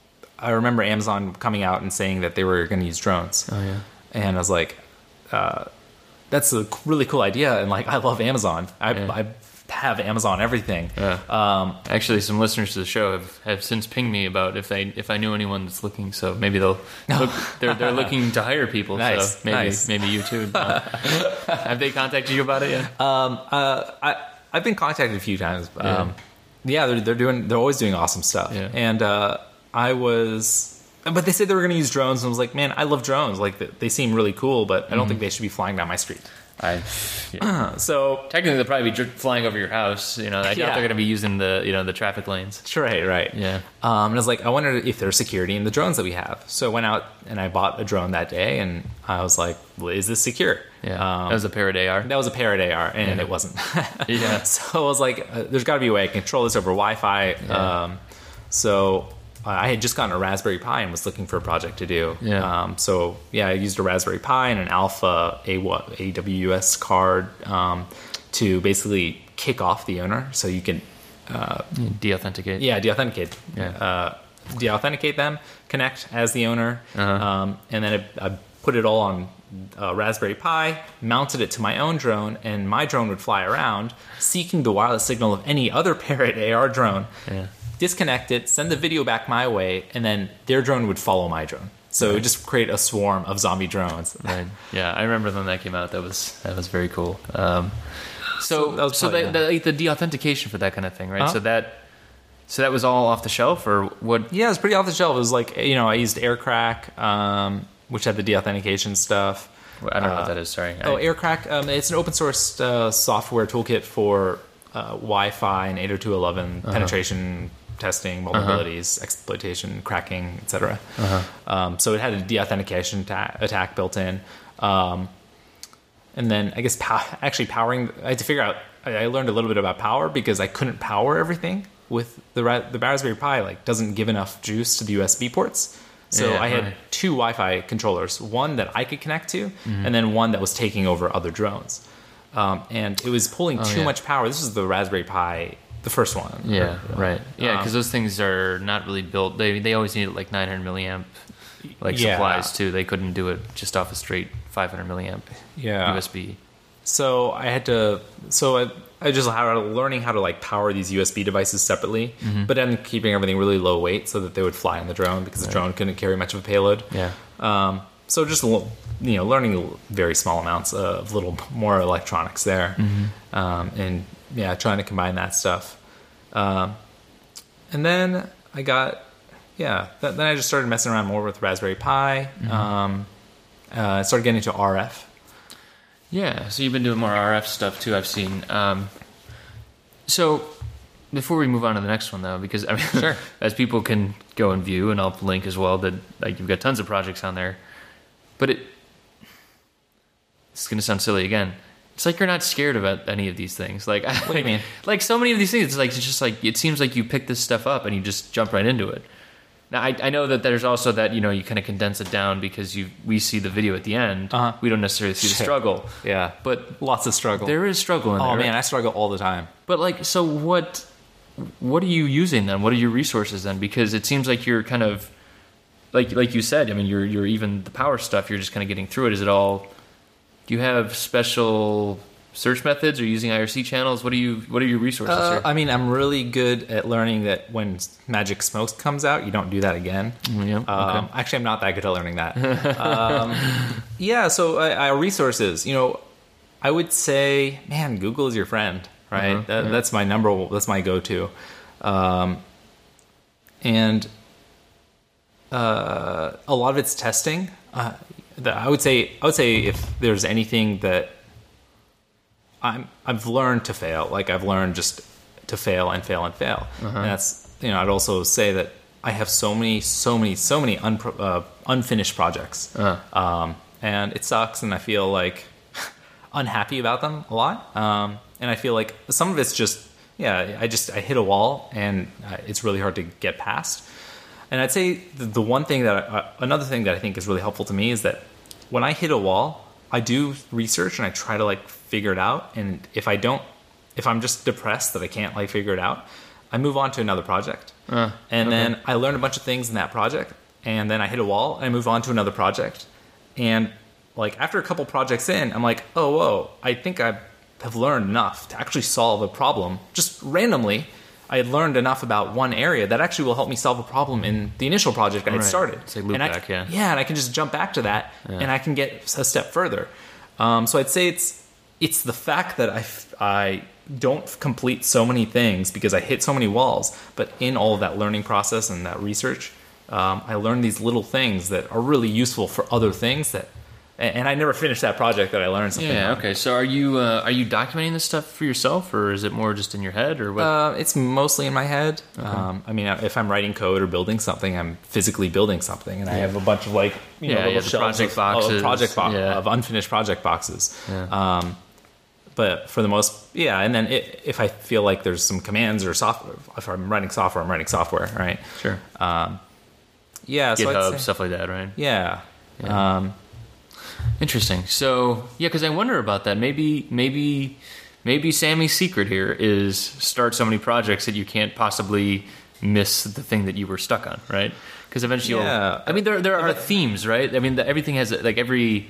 I remember Amazon coming out and saying that they were going to use drones. Oh, yeah. And I was like... Uh, that's a really cool idea, and like I love Amazon. I, yeah. I have Amazon everything. Yeah. Um, Actually, some listeners to the show have, have since pinged me about if they if I knew anyone that's looking. So maybe they'll look, they're they're looking to hire people. Nice, so maybe nice. maybe you too. Uh, have they contacted you about it yet? Um, uh, I I've been contacted a few times. Yeah, um, yeah they're they're doing they're always doing awesome stuff. Yeah. And uh, I was. But they said they were going to use drones, and I was like, man, I love drones. Like, they seem really cool, but I don't mm-hmm. think they should be flying down my street. I, yeah. so technically they'll probably be flying over your house. You know, I doubt yeah. they're going to be using the you know the traffic lanes. Right, right. Yeah. Um, and I was like, I wondered if there's security in the drones that we have. So I went out and I bought a drone that day, and I was like, well, is this secure? Yeah. Um, that was a Parrot A R. That was a Parrot A R, and yeah. it wasn't. yeah. So I was like, uh, there's got to be a way I can control this over Wi-Fi. Yeah. Um, so. I had just gotten a Raspberry Pi and was looking for a project to do. Yeah. Um, so, yeah, I used a Raspberry Pi and an Alpha A W S card um, to basically kick off the owner. So you can... Uh, de-authenticate. Yeah, de-authenticate. Yeah. Uh, de-authenticate them, connect as the owner, uh-huh. um, and then I, I put it all on uh, Raspberry Pi, mounted it to my own drone, and my drone would fly around, seeking the wireless signal of any other Parrot A R drone. Yeah. Disconnect it, send the video back my way, and then their drone would follow my drone. So right. it would just create a swarm of zombie drones. Right. Yeah, I remember when that came out. That was that was very cool. Um, so so, that was so probably, the, yeah. the, the de-authentication for that kind of thing, right? Uh-huh. So that so that was all off the shelf, or what? Yeah, it was pretty off the shelf. It was like, you know, I used AirCrack, um, which had the de-authentication stuff. I don't know uh, what that is. Sorry. Oh, I, AirCrack. Um, it's an open source uh, software toolkit for uh, Wi-Fi and eight oh two dot eleven uh-huh. penetration testing, vulnerabilities, uh-huh. exploitation, cracking, et cetera. Uh-huh. Um, so it had a de-authentication ta- attack built in. Um, and then I guess pow- actually powering, I had to figure out, I, I learned a little bit about power because I couldn't power everything with the, the Raspberry Pi, like doesn't give enough juice to the U S B ports. So yeah, I had right. two two Wi-Fi controllers, one that I could connect to, mm-hmm. and then one that was taking over other drones. Um, and it was pulling oh, too yeah. much power. This is the Raspberry Pi, the first one. Yeah, or, right. Yeah, because um, those things are not really built. They they always needed like nine hundred milliamp like yeah. supplies too. They couldn't do it just off a straight five hundred milliamp yeah. U S B. So I had to. So I, I just had learning how to like power these U S B devices separately, mm-hmm. but then keeping everything really low weight so that they would fly on the drone because right. the drone couldn't carry much of a payload. Yeah. Um, so just you know, learning very small amounts of little more electronics there, mm-hmm. um, and yeah, trying to combine that stuff. Um, and then I got yeah. Th- then I just started messing around more with Raspberry Pi. Mm-hmm. Um, uh, I started getting into R F. Yeah, so you've been doing more R F stuff too, I've seen. Um, so, before we move on to the next one, though, because I mean, sure. as people can go and view, and I'll link as well, that like you've got tons of projects on there, but it it's going to sound silly again. It's like you're not scared about any of these things. Like, what do you mean? Like so many of these things, it's like it's just like it seems like you pick this stuff up and you just jump right into it. Now, I, I know that there's also that, you know, you kind of condense it down because you we see the video at the end. Uh-huh. We don't necessarily see the struggle. Yeah. But lots of struggle. There is struggle in oh, there. Oh, man, I struggle all the time. But, like, so what what are you using then? What are your resources then? Because it seems like you're kind of, like like you said, I mean, you're you're even the power stuff, you're just kind of getting through it. Is it all, do you have special search methods or using I R C channels? What are you? What are your resources uh, here? I mean, I'm really good at learning that when Magic Smokes comes out, you don't do that again. Yeah, um, okay. Actually, I'm not that good at learning that. um, yeah, so uh, our resources, you know, I would say, man, Google is your friend, right? Uh-huh, that, yeah. That's my number. That's my go-to. Um, and uh, a lot of it's testing. Uh, the, I would say, I would say if there's anything that I'm, I've learned to fail. Like I've learned just to fail and fail and fail. Uh-huh. And that's, you know, I'd also say that I have so many, so many, so many unpro- uh, unfinished projects. Uh-huh. Um, and it sucks. And I feel like unhappy about them a lot. Um, and I feel like some of it's just, yeah, I just, I hit a wall and uh, it's really hard to get past. And I'd say the, the one thing that, I, uh, another thing that I think is really helpful to me is that when I hit a wall, I do research and I try to like figure it out. And if I don't, if I'm just depressed that I can't like figure it out, I move on to another project. Uh, and okay. then I learn a bunch of things in that project. And then I hit a wall and I move on to another project. And like after a couple projects in, I'm like, oh, whoa, I think I have learned enough to actually solve a problem. Just randomly, I had learned enough about one area that actually will help me solve a problem in the initial project I had right. started. It's like loop and I, back, yeah. Yeah, and I can just jump back to that, yeah. and I can get a step further. Um, so I'd say it's it's the fact that I, I don't complete so many things because I hit so many walls, but in all of that learning process and that research, um, I learned these little things that are really useful for other things that. And I never finished that project that I learned something. Yeah. on. Okay. So are you uh, are you documenting this stuff for yourself, or is it more just in your head, or what? Uh, it's mostly in my head. Okay. Um, I mean, if I'm writing code or building something, I'm physically building something, and yeah. I have a bunch of like you yeah, know, yeah, little shelves project of, boxes, of project bo- yeah. of unfinished project boxes. Yeah. Um, but for the most, yeah. And then it, if I feel like there's some commands or software, if I'm writing software, I'm writing software, right? Sure. Um, yeah. So GitHub, I'd say, stuff like that, right? Yeah. yeah. Um, Interesting. So yeah, because I wonder about that. Maybe, maybe, maybe Sammy's secret here is start so many projects that you can't possibly miss the thing that you were stuck on, right? Because eventually, yeah. you'll, I mean, there there are themes, right? I mean, the, everything has like every.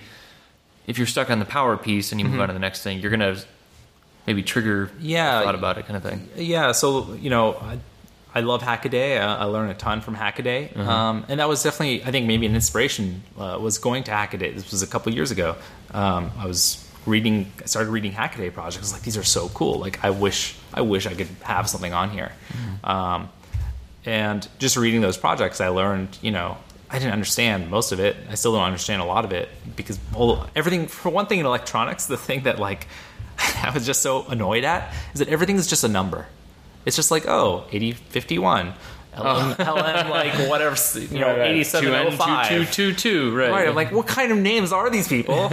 If you're stuck on the power piece and you move mm-hmm. on to the next thing, you're gonna maybe trigger yeah, a thought about it, kind of thing. Yeah. So you know. I, I love Hackaday. I, I learned a ton from Hackaday, uh-huh. um, and that was definitely, I think, maybe an inspiration. Uh, was going to Hackaday. This was a couple years ago. Um, I was reading. I started reading Hackaday projects. I was like, these are so cool. Like, I wish, I wish I could have something on here. Mm-hmm. Um, and just reading those projects, I learned. You know, I didn't understand most of it. I still don't understand a lot of it because well, everything. For one thing, in electronics, the thing that like I was just so annoyed at is that everything is just a number. It's just like, oh, eighty fifty-one, L M, L M like whatever, you know, right, right. eighty-seven oh five. two two two two, right. Right, I'm like, what kind of names are these people?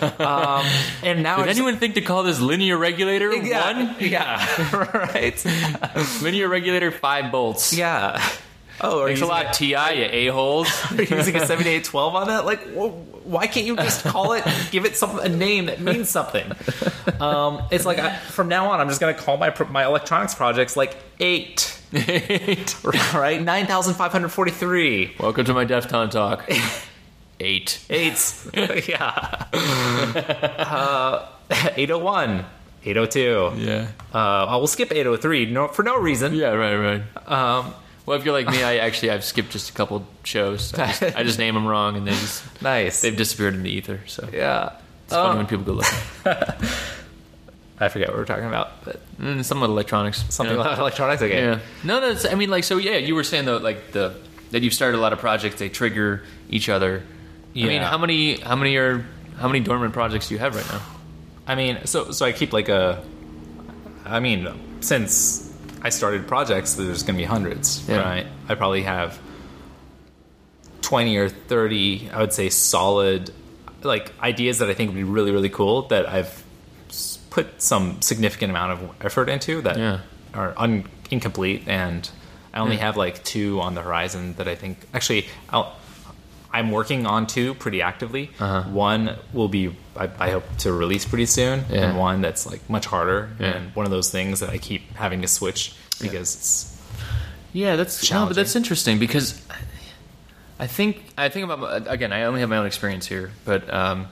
um, and now Did just, anyone think to call this linear regulator yeah, one? Yeah, right. Linear regulator five bolts. Yeah. Oh, are Thanks you a lot, using T I, you a-holes. Are you using a seventy-eight twelve on that? Like, wh- why can't you just call it, give it some a name that means something? Um, it's like, I, from now on, I'm just going to call my pro- my electronics projects like eight. Eight. Right? nine thousand five hundred forty-three. Welcome to my Defton talk. Eight. Eights. Yeah. uh, eight oh one. eight oh two. Yeah. Uh, I will skip eight oh three no, for no reason. Yeah, right, right. Um, well, if you're like me, I actually, I've skipped just a couple shows. I just, I just name them wrong, and they just, Nice. they've disappeared in the ether, so. Yeah. It's funny Um, when people go looking. I forget what we're talking about, but Mm, something with electronics. something yeah. about electronics. Okay. Yeah. No, no. It's, I mean, like, so yeah. You were saying though, like the that you've started a lot of projects. They trigger each other. I mean, Yeah. how many? How many are? How many dormant projects do you have right now? I mean, so so I keep like a. I mean, since I started projects, there's going to be hundreds, Yeah. right? I probably have twenty or thirty. I would say solid, like ideas that I think would be really really cool that I've s- put some significant amount of effort into that Yeah. are un- incomplete, and I only Yeah. have like two on the horizon that I think actually I'll. I'm working on two pretty actively. Uh-huh. One will be, I, I hope to release pretty soon, Yeah. and one that's like much harder, Yeah. and one of those things that I keep having to switch because it's Yeah, that's no, Challenging. but that's interesting because I think I think about again. I only have my own experience here, but um,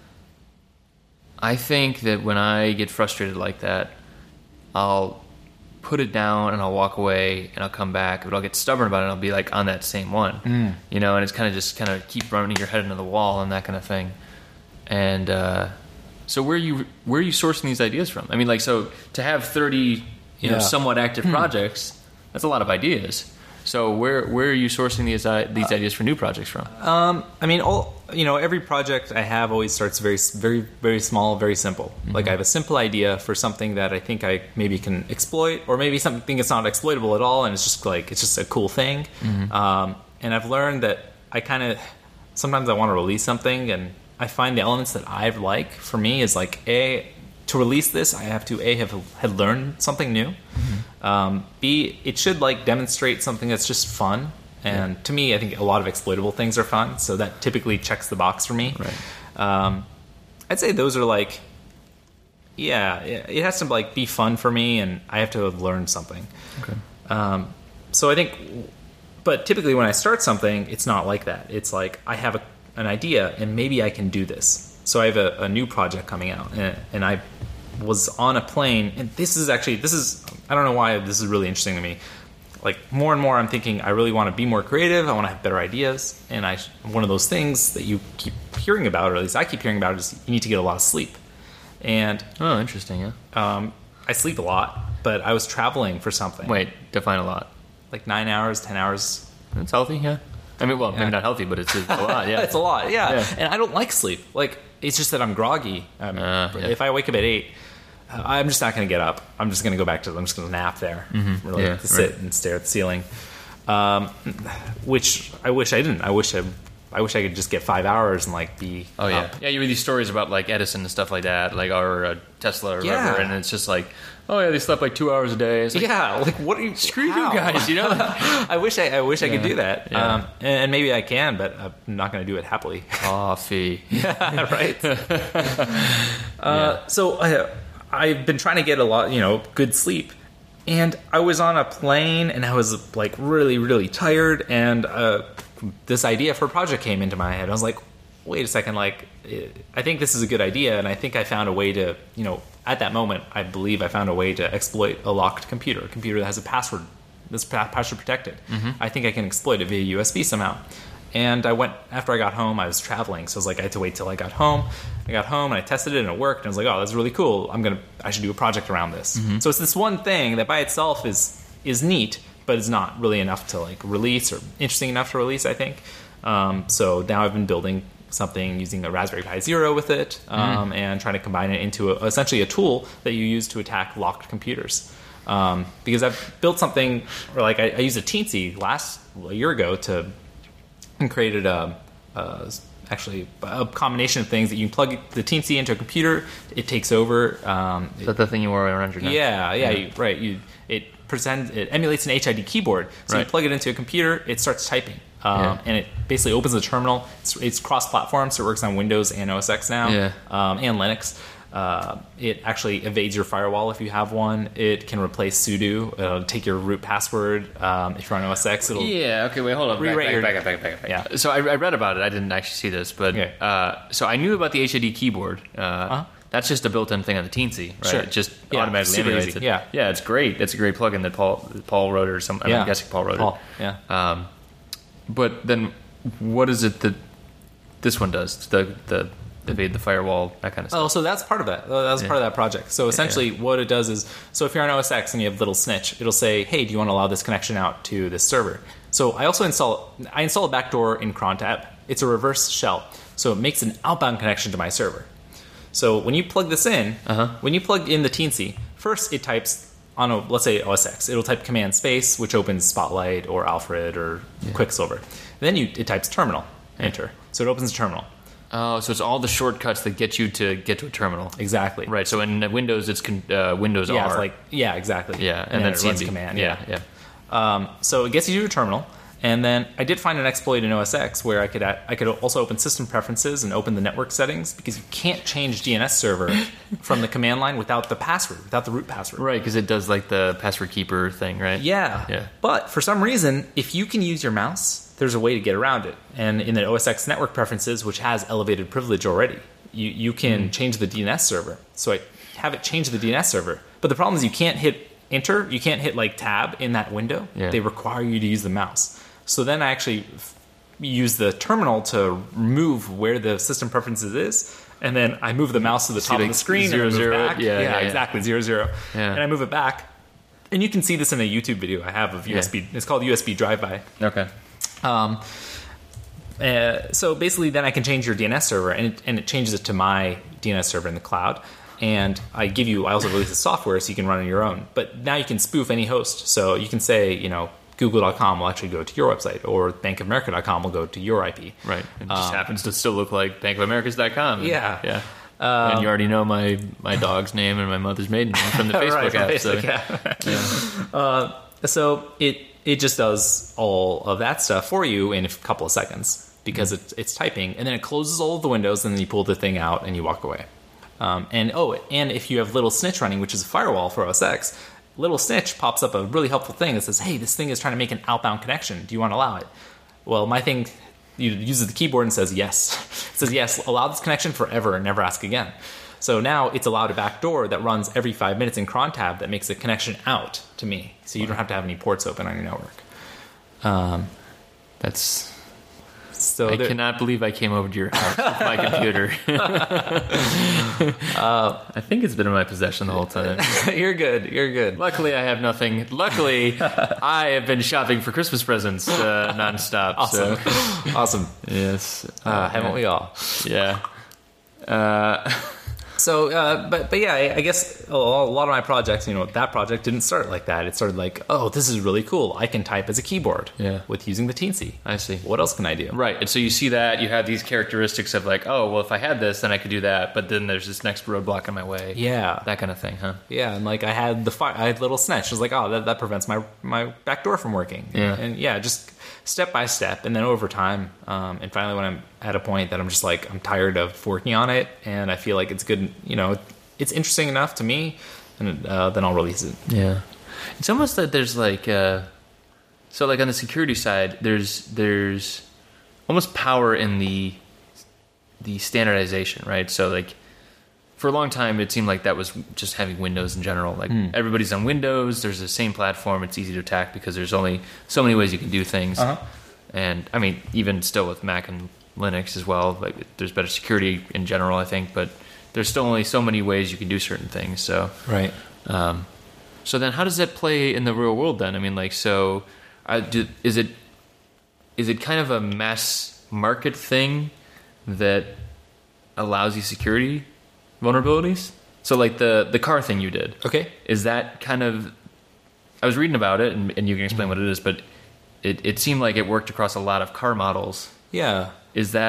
I think that when I get frustrated like that, I'll put it down and I'll walk away and I'll come back, but I'll get stubborn about it and I'll be like on that same one, you know. And it's kind of just kind of keep running your head into the wall and that kind of thing. And uh, so where are you where are you sourcing these ideas from? I mean, like, so to have thirty, you know, Yeah. somewhat active projects, that's a lot of ideas. So where where are you sourcing these i- these ideas for new projects from? Um, I mean, all you know, every project I have always starts very, very, very small, very simple. Like I have a simple idea for something that I think I maybe can exploit, or maybe something that's not exploitable at all, and it's just like it's just a cool thing. Um, and I've learned that I kind of sometimes I want to release something, and I find the elements that I like for me is like a to release this, I have to a have had learned something new. Um, B, it should like demonstrate something that's just fun. And to me, I think a lot of exploitable things are fun, so that typically checks the box for me. Right. Um, I'd say those are like, yeah, it it has to like be fun for me, and I have to have learned something. Okay. Um, so I think, but typically when I start something, it's not like that. It's like I have a, an idea, and maybe I can do this. So I have a, a new project coming out, and, and I was on a plane, and this is actually this is I don't know why this is really interesting to me. Like more and more, I'm thinking I really want to be more creative. I want to have better ideas, and I one of those things that you keep hearing about, or at least I keep hearing about, is you need to get a lot of sleep. And Oh, interesting. Yeah. um, I sleep a lot, but I was traveling for something. Wait, define a lot. Like nine hours, ten hours. It's healthy, yeah. I mean, well, Yeah. maybe not healthy, but it's a lot. Yeah. It's a lot, yeah. Yeah. And I don't like sleep. Like, it's just that I'm groggy. Um, Uh, yeah. If I wake up at eight, uh, I'm just not going to get up. I'm just going to go back to, I'm just going to nap there. Really, Yeah, to sit right. and stare at the ceiling. Um, which I wish I didn't. I wish I, I wish I could just get five hours and like be Oh yeah, up. yeah. You read these stories about like Edison and stuff like that, like or uh, Tesla or Yeah. whatever, and it's just like, oh yeah, they slept like two hours a day. It's like, Yeah, like what are you? screw how? you guys, you know. I wish I, I wish I could Yeah. do that, Yeah. um, and, and maybe I can, but I'm not going to do it happily. Coffee. Right. uh, so I, I've been trying to get a lot, you know, good sleep, and I was on a plane, and I was like really, really tired, and uh, this idea for a project came into my head. I was like, wait a second, like eh, I think this is a good idea, and I think I found a way to, you know, at that moment, I believe I found a way to exploit a locked computer, a computer that has a password that's pa- password protected. I think I can exploit it via U S B somehow. And I went, after I got home, I was traveling, so I was like, I had to wait till I got home. I got home and I tested it and it worked, and I was like, oh, that's really cool. I'm gonna, I should do a project around this. So it's this one thing that by itself is is neat, but it's not really enough to like release or interesting enough to release, I think. Um, so now I've been building something using a Raspberry Pi Zero with it, um, and trying to combine it into a, essentially a tool that you use to attack locked computers. Um, because I've built something, or like I, I used a Teensy last a year ago to and created a, a actually a combination of things that you can plug the Teensy into a computer. It takes over. Um, Is that the thing you wear around your neck? yeah, yeah, you, right. You it presents it emulates an H I D keyboard. So Right. you plug it into a computer, it starts typing. Um, Yeah. And it basically opens the terminal. It's, it's cross-platform, so it works on Windows and O S X now, Yeah. um, and Linux. Uh, it actually evades your firewall if you have one. It can replace sudo. It'll take your root password. Um, if you're on O S X, it'll Yeah. Okay. Wait. Hold on. Back, Rewrite back, your- back, up, back, up, back, up, back. up. Yeah. So I, I read about it. I didn't actually see this, but Okay. uh, so I knew about the H I D keyboard. Uh, Uh-huh. That's just a built-in thing on the Teensy, right? Sure. It just Yeah, automatically super emulates easy. it. Yeah. Yeah. It's great. It's a great plugin that Paul Paul wrote or some. I mean, Yeah. I'm guessing Paul wrote Paul, it. yeah. Um, but then, what is it that this one does? The the evade the firewall, that kind of stuff. Oh, so that's part of that. That was Yeah. part of that project. So essentially, what it does is, so if you're on O S X and you have little snitch, it'll say, "Hey, do you want to allow this connection out to this server?" So I also install, I install a backdoor in cron tab. It's a reverse shell, so it makes an outbound connection to my server. So when you plug this in, Uh-huh. when you plug in the Teensy, first it types on a, let's say O S X, it'll type command space, which opens Spotlight or Alfred or Quicksilver. And then you it types terminal, enter. So it opens the terminal. Oh, so it's all the shortcuts that get you to get to a terminal. Exactly. Right. So in Windows, it's con- uh, Windows Yeah, R. it's like yeah, exactly. yeah, and, then, it runs C M D. command. Yeah, Yeah. yeah. Um, so it gets you to a terminal, and then I did find an exploit in O S X where I could add, I could also open system preferences and open the network settings because you can't change D N S server from the command line without the password, without the root password. Right, because it does like the password keeper thing, right? Yeah. Yeah. But for some reason, if you can use your mouse, there's a way to get around it. And in the O S X network preferences, which has elevated privilege already, you, you can Mm. change the D N S server. So I have it change the D N S server. But the problem is you can't hit enter, you can't hit like tab in that window. Yeah. They require you to use the mouse. So then I actually f- use the terminal to move where the system preferences is. And then I move the mouse to the top like of the screen zero, and I move zero, back. yeah, yeah, yeah. exactly, zero, zero. Yeah. And I move it back. And you can see this in a YouTube video I have of U S B. It's called U S B Drive-By. Okay. Um, uh, so basically, then I can change your D N S server, and it, and it changes it to my D N S server in the cloud. And I give you, I also release the software so you can run on your own. But now you can spoof any host. So you can say, you know, google dot com will actually go to your website, or bank of america dot com will go to your I P. Right. It just Um, happens to still look like bank of americas dot com. Yeah. Yeah. and you already know my, my dog's name and my mother's maiden name from the Facebook Right, from app. Facebook, so, yeah. Uh, so it it just does all of that stuff for you in a couple of seconds because Mm-hmm. it's it's typing, and then it closes all of the windows, and then you pull the thing out and you walk away. Um, and oh, and if you have Little Snitch running, which is a firewall for O S X, Little Snitch pops up a really helpful thing that says, "Hey, this thing is trying to make an outbound connection. Do you want to allow it?" Well, my thing you uses the keyboard and says yes. It says yes, allow this connection forever and never ask again. So now it's allowed a backdoor that runs every five minutes in cron tab that makes a connection out to me. So you don't have to have any ports open on your network. Um, That's. so I there- cannot believe I came over to your house with my computer. uh, I think it's been in my possession the whole time. you're good. You're good. Luckily, I have nothing. Luckily, I have been shopping for Christmas presents uh, nonstop. Awesome. So, Awesome. yes. Uh, haven't we all? Yeah. Uh, So, uh, but but yeah, I, I guess a, a lot of my projects, you know, that project didn't start like that. It started like, oh, this is really cool. I can type as a keyboard Yeah. with using the Teensy. I see. What else can I do? Right. And so you see that, you have these characteristics of like, oh, well, if I had this, then I could do that. But then there's this next roadblock in my way. Yeah. That kind of thing, huh? Yeah, and like I had the fire, I had Little Snitch. I was like, oh, that, that prevents my my back door from working. Yeah. And yeah, just step by step, and then over time, um, and finally, when I'm at a point that I'm just like, I'm tired of working on it, and I feel like it's good, you know, it's interesting enough to me, and uh, then I'll release it. Yeah. It's almost that there's like, uh, so like on the security side, there's there's almost power in the the standardization, right? So like for a long time, it seemed like that was just having Windows in general. Like everybody's on Windows. There's the same platform. It's easy to attack because there's only so many ways you can do things. Uh-huh. And I mean, even still with Mac and Linux as well, like there's better security in general, I think, but there's still only so many ways you can do certain things. So, Right. um, so then how does that play in the real world then? I mean, like, so uh, do, is it is it kind of a mass market thing that allows you security vulnerabilities? So like the, the car thing you did, Okay. is that kind of, I was reading about it and, and you can explain what it is, but it, it seemed like it worked across a lot of car models. Yeah. Is that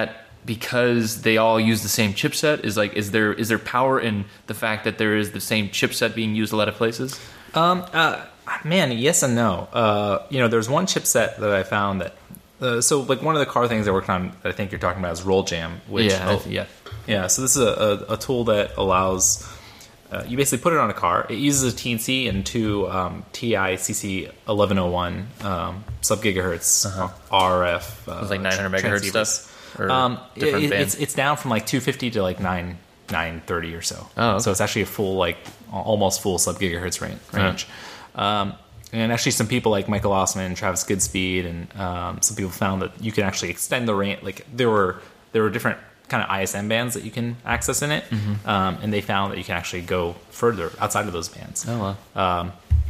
because they all use the same chipset? Is like is there is there power in the fact that there is the same chipset being used a lot of places? Um, uh, man, yes and no. Uh, you know, there's one chipset that I found that. Uh, so, like one of the car things I worked on, that I think you're talking about, is RollJam. Which, Yeah, oh, I- yeah. yeah. So this is a, a, a tool that allows uh, you basically put it on a car. It uses a T N C and two um, T I C C eleven oh one um, sub gigahertz R F. Uh, It's like nine hundred megahertz transceivers. stuff. Or Um, different it- bands? it's it's down from like two fifty to like nine nine thirty or so. Oh, okay. So it's actually a full like al- almost full sub gigahertz range. range. Um, and actually, some people like Michael Osman, Travis Goodspeed, and um, some people found that you can actually extend the range. Like there were there were different kind of I S M bands that you can access in it, Mm-hmm. um, and they found that you can actually go further outside of those bands. Oh wow.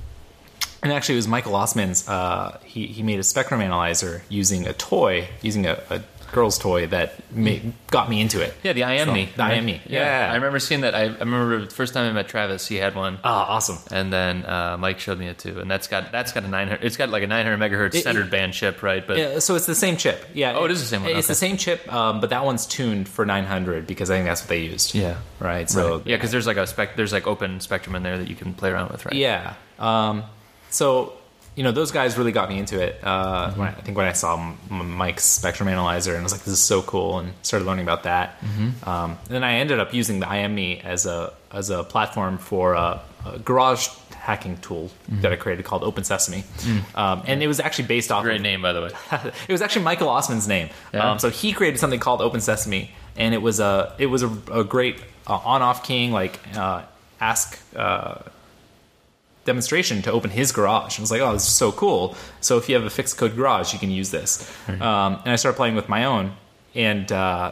And actually, it was Michael Osman's. Uh, he he made a spectrum analyzer using a toy, using a, a girl's toy that made, got me into it. Yeah, the I M M E. So, the I M M E. Yeah. I remember seeing that. I, I remember the first time I met Travis, he had one. Ah, awesome. And then uh, Mike showed me it too, and that's got that's got a nine hundred. It's got like a nine hundred megahertz It- centered it- band chip, right? But Yeah, so it's the same chip. Yeah. Oh, it is the same one. It's Okay. the same chip, um, but that one's tuned for nine hundred because I think that's what they used. Yeah. Right. So yeah, because there's like a spec, there's like open spectrum in there that you can play around with, right? yeah. Um, so you know, those guys really got me into it. Uh, Mm-hmm. when I, I think when I saw M- M- Mike's spectrum analyzer, and I was like, "This is so cool," and started learning about that. Mm-hmm. Um, and then I ended up using the I M M E as a as a platform for a, a garage hacking tool Mm-hmm. that I created called Open Sesame, um, and it was actually based off. Mm. Great of, name, by the way. it was actually Michael Osman's name. Yeah. Um, so he created something called Open Sesame, and it was a it was a, a great uh, on-off keying like uh, ask uh, demonstration to open his garage. I was like, oh, this is so cool. So if you have a fixed code garage, you can use this. Um, and I started playing with my own, and uh,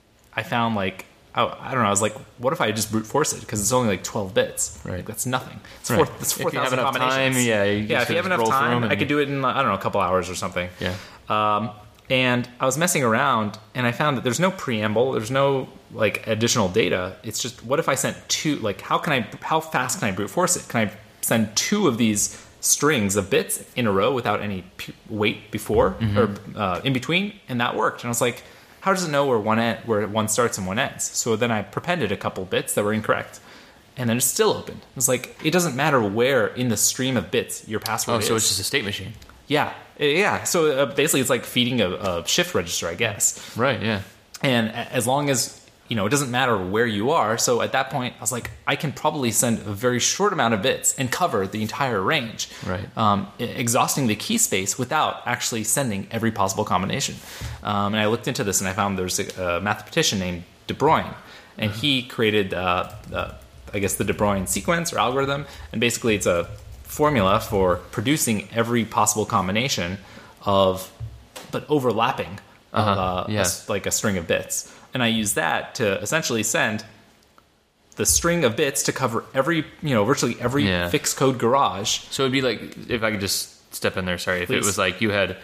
I found like. Oh, I don't know. I was like, what if I just brute force it? Because it's only like twelve bits. Right. Like, that's nothing. It's Right. four, that's If you four have thousand enough combinations. time, yeah, you yeah. just If you have roll enough through time, them I and- could do it in I don't know a couple hours or something. Yeah. Um, and I was messing around, and I found that there's no preamble, there's no like additional data. It's just, what if I sent two? Like, how can I? How fast can I brute force it? Can I send two of these strings of bits in a row without any p- wait before or uh, in between? And that worked. And I was like, how does it know where one end, where one starts and one ends? So then I prepended a couple bits that were incorrect, and then it still opened. It was like, it doesn't matter where in the stream of bits your password Oh, is. so it's just a state machine. Yeah, yeah. So uh, basically, it's like feeding a, a shift register, I guess. Right. Yeah. And a- as long as you know, it doesn't matter where you are. So at that point, I was like, I can probably send a very short amount of bits and cover the entire range, Right. Um, e- exhausting the key space without actually sending every possible combination. Um, and I looked into this, and I found there's a, a mathematician named De Bruyne, and he created, uh, uh, I guess, the De Bruyne sequence or algorithm. And basically, it's a formula for producing every possible combination of, but overlapping, of, Uh-huh. uh, a Yeah. s- like a string of bits. And I use that to essentially send the string of bits to cover every, you know, virtually every Yeah. fixed code garage. So it'd be like, if I could just step in there, sorry, if it Please. was like you had,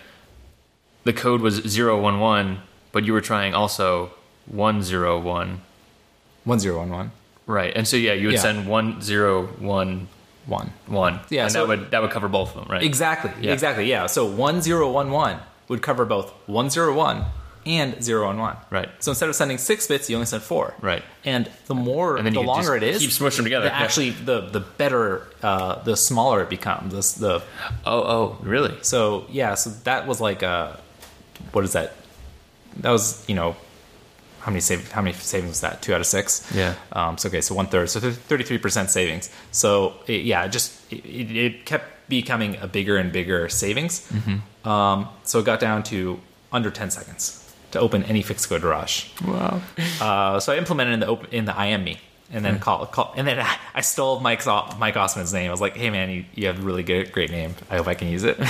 the code was zero one one, but you were trying also one zero one. one zero one one Right. And so, yeah, you would Yeah. send one zero one one. one. Yeah, And so- that would that would cover both of them, right? Exactly. Yeah. Exactly. Yeah. So one zero one one would cover both one zero one and zero one one. Right. So instead of sending six bits, you only send four. Right. And the more, And then the you longer just it is, keep smushing them together. the- Yeah. actually, the the better, uh, the smaller it becomes. This, the Oh, oh, really? so yeah. So that was like a, what is that? That was, you know, how many save how many savings was that? Two out of six. Yeah. Um, so okay, so one third, so thirty-three percent savings. So it, yeah, it just it, it kept becoming a bigger and bigger savings. Mm-hmm. Um, so it got down to under ten seconds to open any fixed code garage. Wow. Uh, so I implemented in the op- in the I M M E, and then Hmm. call, call and then I, I stole Mike's Mike Osman's name. I was like, hey man, you, you have a really good great name. I hope I can use it.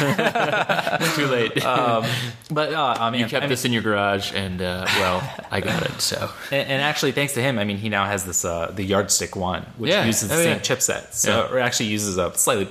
Too late. um, but uh, I mean, you kept I mean, this in your garage, and, uh, well, I got it, so. And, and actually, thanks to him, I mean, he now has this uh, the Yardstick one, which Yeah. uses the Oh, same yeah. chipset. So Yeah. it actually uses a slightly,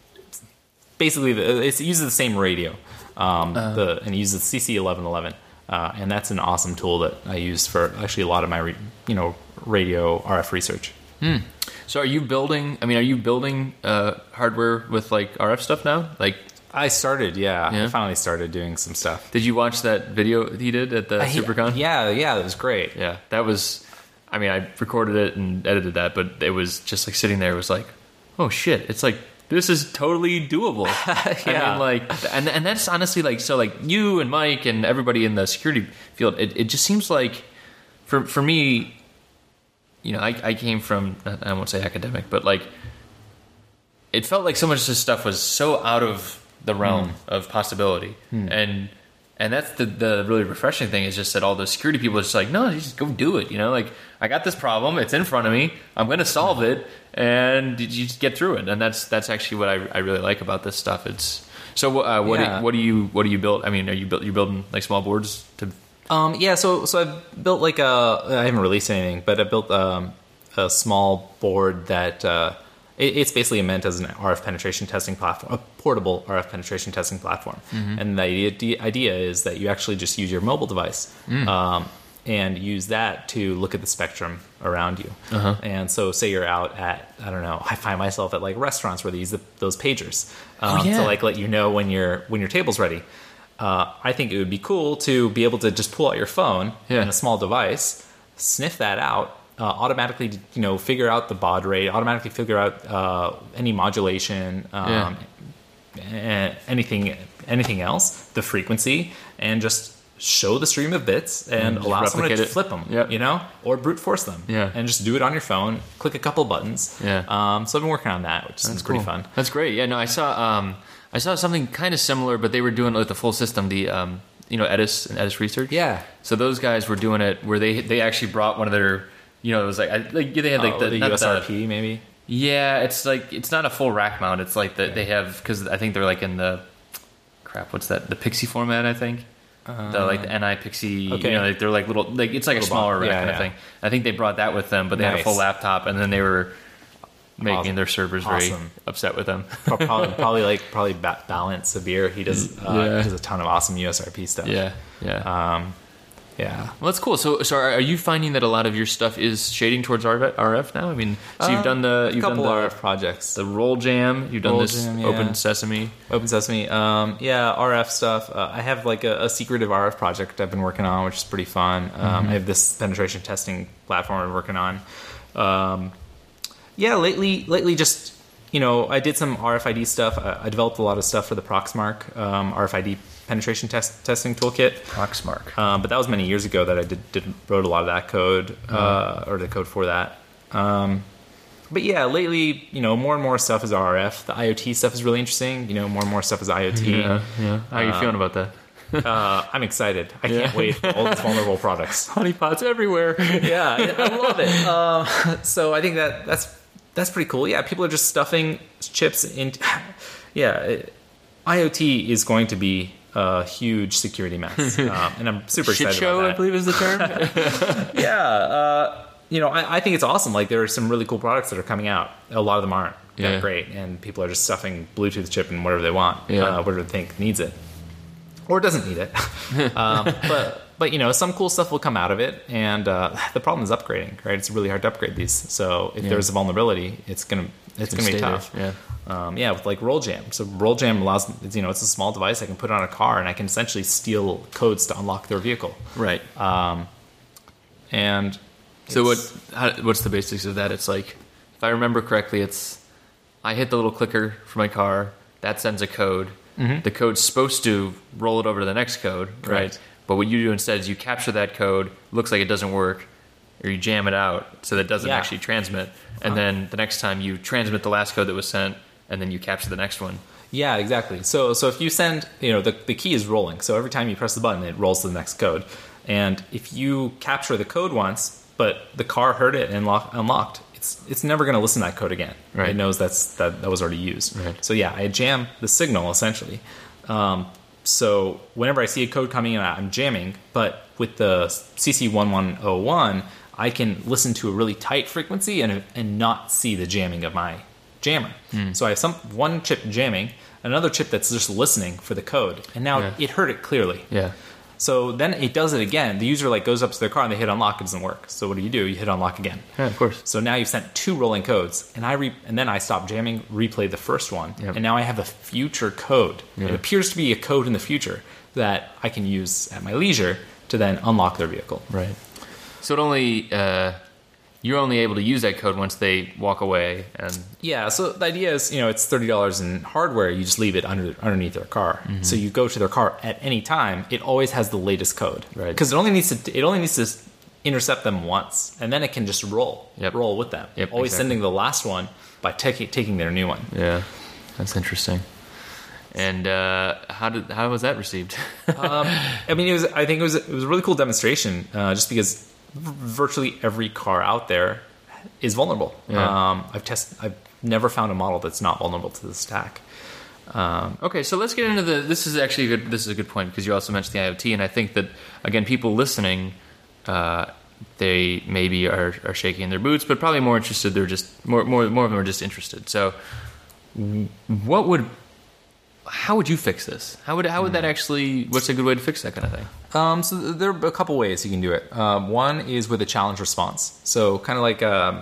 basically, the, it uses the same radio, um, Uh-huh. the and it uses C C eleven eleven, uh, and that's an awesome tool that I use for actually a lot of my, re, you know, radio R F research. So are you building, I mean, are you building uh, hardware with, like, R F stuff now? Like, I started, yeah. Yeah? I finally started doing some stuff. Did you watch that video he did at the I- SuperCon? Yeah, yeah, it was great. Yeah, that was. I mean, I recorded it and edited that, but it was just like sitting there. It was like, oh shit! It's like this is totally doable. Yeah. I mean, like, and and that's honestly like so. Like you and Mike and everybody in the security field, it, it just seems like for for me, you know, I I came from I won't say academic, but like it felt like so much of this stuff was so out of the realm mm. of possibility, mm. and. And that's the, the really refreshing thing is just that all the security people are just like, no, you just go do it. You know, like I got this problem. It's in front of me. I'm going to solve it. And you just get through it. And that's that's actually what I, I really like about this stuff. It's so uh, what yeah. do, what do you what do you build? I mean, are you build, you building like small boards to? Um, yeah. So so I've built like a I haven't released anything, but I built um, a small board that uh, it, it's basically meant as an R F penetration testing platform, a portable R F penetration testing platform. Mm-hmm. And the idea, idea is that you actually just use your mobile device mm. um, and use that to look at the spectrum around you. Uh-huh. And so say you're out at, I don't know, I find myself at like restaurants where they use the, those pagers um, oh, yeah. to like let you know when your when your table's ready. Uh, I think it would be cool to be able to just pull out your phone yeah. and a small device, sniff that out, Uh, automatically, you know, figure out the baud rate, automatically figure out uh, any modulation, um, yeah. anything, anything else, the frequency, and just show the stream of bits and, and allow someone to it. flip them, yep. you know, or brute force them, yeah. and just do it on your phone. Click a couple buttons. Yeah. Um, so I've been working on that, which is pretty cool. fun. That's great. Yeah. No, I saw, um, I saw something kind of similar, but they were doing it with the full system. The um, you know, Edis and Edis Research. Yeah. So those guys were doing it where they they actually brought one of their. You know, it was like, I, like they had like oh, the, the not U S R P the, maybe. Yeah, it's like it's not a full rack mount. It's like that yeah. they have because I think they're like in the crap. What's that? The Pixie format, I think. Uh, the like the N I Pixie. Okay. You know, like they're like little. Like it's like little a smaller rack yeah, kind yeah. of thing. I think they brought that with them, but they nice. had a full laptop, and then they were making awesome. their servers awesome. very upset with them. probably, probably like probably Balance Sabir. He does uh, yeah. does a ton of awesome U S R P stuff. Yeah, yeah. Um, Yeah, well, that's cool. So, so are you finding that a lot of your stuff is shading towards R F now? I mean, so you've done the you've a couple done the R F projects, the Roll Jam. You've done Roll this Jam, yeah. Open Sesame, Open Sesame. Um, yeah, R F stuff. Uh, I have like a, a secretive R F project I've been working on, which is pretty fun. Um, mm-hmm. I have this penetration testing platform I'm working on. Um, yeah, lately, lately, just you know, I did some R F I D stuff. I, I developed a lot of stuff for the Proxmark um, R F I D penetration test testing toolkit. Proxmark. Um, but that was many years ago that I did, did wrote a lot of that code, uh, or the code for that. Um, but yeah, lately, you know, more and more stuff is R F. The IoT stuff is really interesting. You know, more and more stuff is IoT. Yeah, yeah. How are you uh, feeling about that? uh, I'm excited. I can't yeah. wait for all these vulnerable products. Honeypots everywhere. Yeah, I love it. Uh, so I think that that's that's pretty cool. Yeah, people are just stuffing chips into. Yeah, it, IoT is going to be a huge security mess, um, and I'm super excited Shit show, about that. I believe is the term. yeah, uh, you know, I, I think it's awesome. Like there are some really cool products that are coming out. A lot of them aren't yeah. that great, and people are just stuffing Bluetooth chip in whatever they want, yeah. uh, whatever they think needs it, or doesn't need it. um, but but you know, some cool stuff will come out of it, and uh, the problem is upgrading. Right, it's really hard to upgrade these. So if yeah. there's a vulnerability, it's gonna it's, it's gonna, gonna be tough. There. Yeah. Um, yeah, with like Roll Jam. So Roll Jam allows, you know, it's a small device I can put on a car, and I can essentially steal codes to unlock their vehicle. Right. Um, and so what? How, what's the basics of that? It's like, if I remember correctly, it's I hit the little clicker for my car. That sends a code. Mm-hmm. The code's supposed to roll it over to the next code, right? right? But what you do instead is you capture that code. Looks like it doesn't work, or you jam it out so that it doesn't yeah. actually transmit. And uh-huh. then the next time you transmit the last code that was sent, and then you capture the next one. Yeah, exactly. So so if you send, you know, the, the key is rolling. So every time you press the button, it rolls to the next code. And if you capture the code once, but the car heard it and lock, unlocked, it's it's never going to listen to that code again. Right. It knows that's that, that was already used. Right. So yeah, I jam the signal essentially. Um, so whenever I see a code coming in, I'm jamming. But with the C C eleven oh one, I can listen to a really tight frequency and and not see the jamming of my jammer. Mm. So I have some one chip jamming, another chip that's just listening for the code, and now yeah. it heard it clearly. Yeah. So then it does it again. The user like goes up to their car and they hit unlock. It doesn't work. So what do you do? You hit unlock again. Yeah, of course. So now you've sent two rolling codes, and I re- and then I stop jamming, replay the first one, Yep. and now I have a future code. Yeah. It appears to be a code in the future that I can use at my leisure to then unlock their vehicle. Right. So it only uh, you're only able to use that code once they walk away, and Yeah, so the idea is, you know, it's thirty dollars in hardware. You just leave it under underneath their car. Mm-hmm. So you go to their car at any time. It always has the latest code, Right. Because it only needs to it only needs to intercept them once, and then it can just roll, Yep. roll with them. Yep, always exactly. sending the last one by taking taking their new one. yeah, that's interesting. And uh, how did how was that received? um, I mean, it was. I think it was. It was a really cool demonstration, uh, just because v- virtually every car out there is vulnerable. Yeah. Um, I've tested. I've never found a model that's not vulnerable to this attack. Um, Okay, so let's get into the. This is actually a good. This is a good point because you also mentioned the IoT, and I think that again, people listening, uh, they maybe are, are shaking in their boots, but probably more interested. They're just more more more of them are just interested. So, what would, how would you fix this? How would how would that actually? What's a good way to fix that kind of thing? Um, so th- there are a couple ways you can do it. Um, one is with a challenge response. So kind of like um,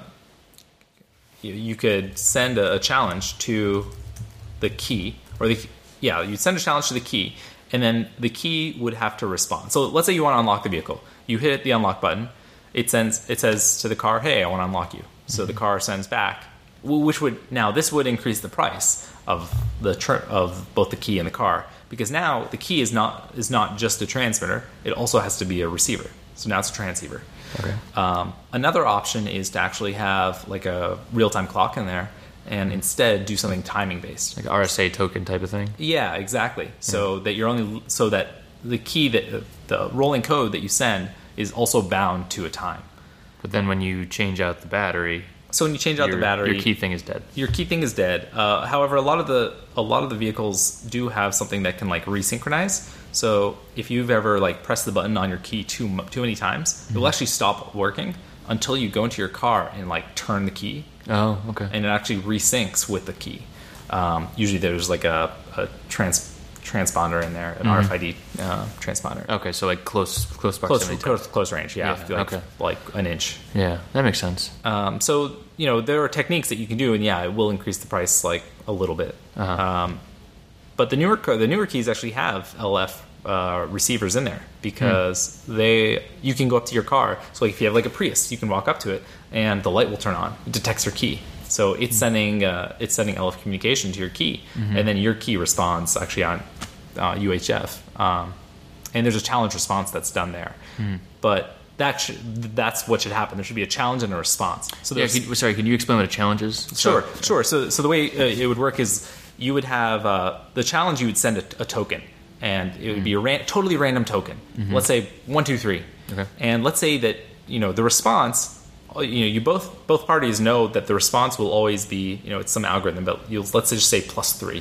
you, you could send a, a challenge to the key, or the yeah, you send a challenge to the key, and then the key would have to respond. So let's say you want to unlock the vehicle. You hit the unlock button. It sends it says to the car, "Hey, I want to unlock you." So mm-hmm. the car sends back, which would now this would increase the price of the tr- of both the key and the car. Because now the key is not is not just a transmitter; it also has to be a receiver. So now it's a transceiver. Okay. Um, another option is to actually have like a real time clock in there, and instead do something timing based, Like R S A token type of thing. Yeah, exactly. So that you're only so that the key that the rolling code that you send is also bound to a time. But then when you change out the battery, So when you change out your, the battery, your key thing is dead. your key thing is dead. Uh, however, a lot of the a lot of the vehicles do have something that can like resynchronize. So if you've ever like pressed the button on your key too mu- too many times, mm-hmm. it will actually stop working until you go into your car and like turn the key, Oh, okay. and it actually resyncs with the key. Um, usually there's like a, a trans transponder in there, an Mm-hmm. R F I D uh, transponder. Okay, so like close close Close, proximity. close, close range, yeah, Yeah, like, okay. like an inch. Yeah, that makes sense. Um, so you know there are techniques that you can do, and yeah, it will increase the price like a little bit. Uh-huh. Um, but the newer co- the newer keys actually have L F uh, receivers in there because Hmm. they you can go up to your car. So like if you have like a Prius, you can walk up to it and the light will turn on. It detects your key. So it's sending uh, it's sending L F communication to your key, Mm-hmm. and then your key responds actually on uh, U H F. Um, and there's a challenge response that's done there, Hmm. but that sh- that's what should happen. There should be a challenge and a response. So Yeah, there's can, sorry, can you explain what a challenge is? Sure, So- sure. So, so the way uh, it would work is you would have uh, the challenge. You would send a, a token, and it would be a ran- totally random token. Let's say one, two, three, Okay. and let's say that you know the response. uh, You know, you both both parties know that the response will always be you know it's some algorithm, but you'll let's just say plus three.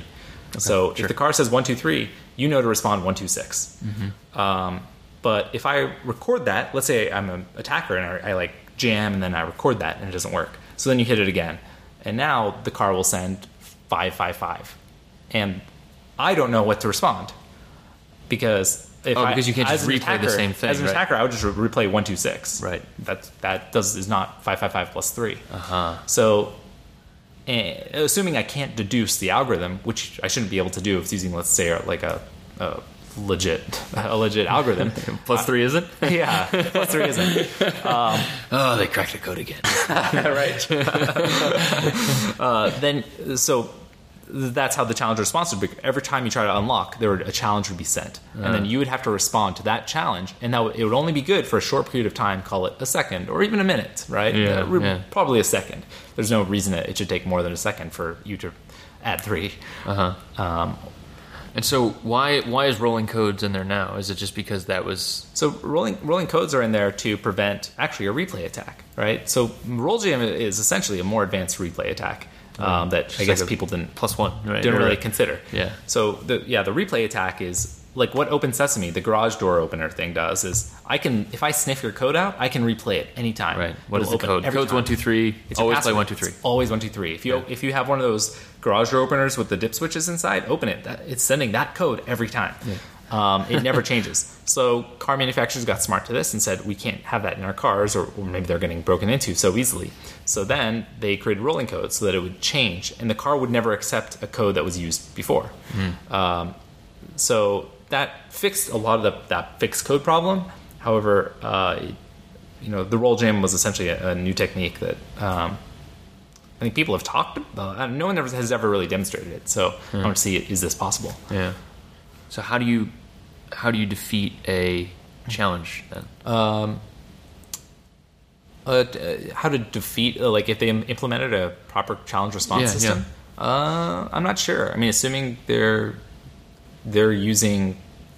So sure. if the car says one, two, three, you know to respond one, two, six. Um, but if I record that, let's say I'm an attacker and I, I like jam and then I record that and it doesn't work. So then you hit it again, and now the car will send five, five, five, and I don't know what to respond because if Oh, I, because you can't as just an replay the attacker- same thing, As an right? attacker, I would just re- replay one, two, six. Right. That that does is not five, five, five plus three. Uh huh. So, eh, assuming I can't deduce the algorithm, which I shouldn't be able to do if it's using, let's say, like a, a legit a legit algorithm. Plus three isn't? Yeah, plus three isn't. Oh, they cracked the code again. Right. uh, then, so that's how the challenge response would be. Every time you try to unlock, there would, a challenge would be sent, and then you would have to respond to that challenge, and that would, it would only be good for a short period of time. Call it a second or even a minute, right? Yeah, Uh, re- yeah. Probably a second. There's no reason that it should take more than a second for you to add three. Uh huh. Um, And so why why is rolling codes in there now? Is it just because that was So rolling rolling codes are in there to prevent actually a replay attack, right? So RollJam is essentially a more advanced replay attack um, that I like guess a people didn't plus one? Right. didn't Or- really consider. Yeah. So the yeah the replay attack is like what Open Sesame, the garage door opener thing, does is I can if I sniff your code out, I can replay it anytime. Right. What is It'll the open code? every Code's time. one two three. It's your Always password. play one two three. It's always one two three. If you Yeah. if you have one of those garage door openers with the dip switches inside, open it. That, it's sending that code every time. Um, it never changes. So car manufacturers got smart to this and said, we can't have that in our cars, or, or maybe they're getting broken into so easily. So then they created rolling code so that it would change, and the car would never accept a code that was used before. Mm. Um, so that fixed a lot of the, that fixed code problem. However, uh, you know, the roll jam was essentially a, a new technique that um, I think people have talked about. No one ever has ever really demonstrated it. So mm. I want to see, is this possible? Yeah. So how do you how do you defeat a challenge then? Um, uh, how to defeat, uh, like if they implemented a proper challenge response yeah, system? Yeah. Uh, I'm not sure. I mean, assuming they're they're using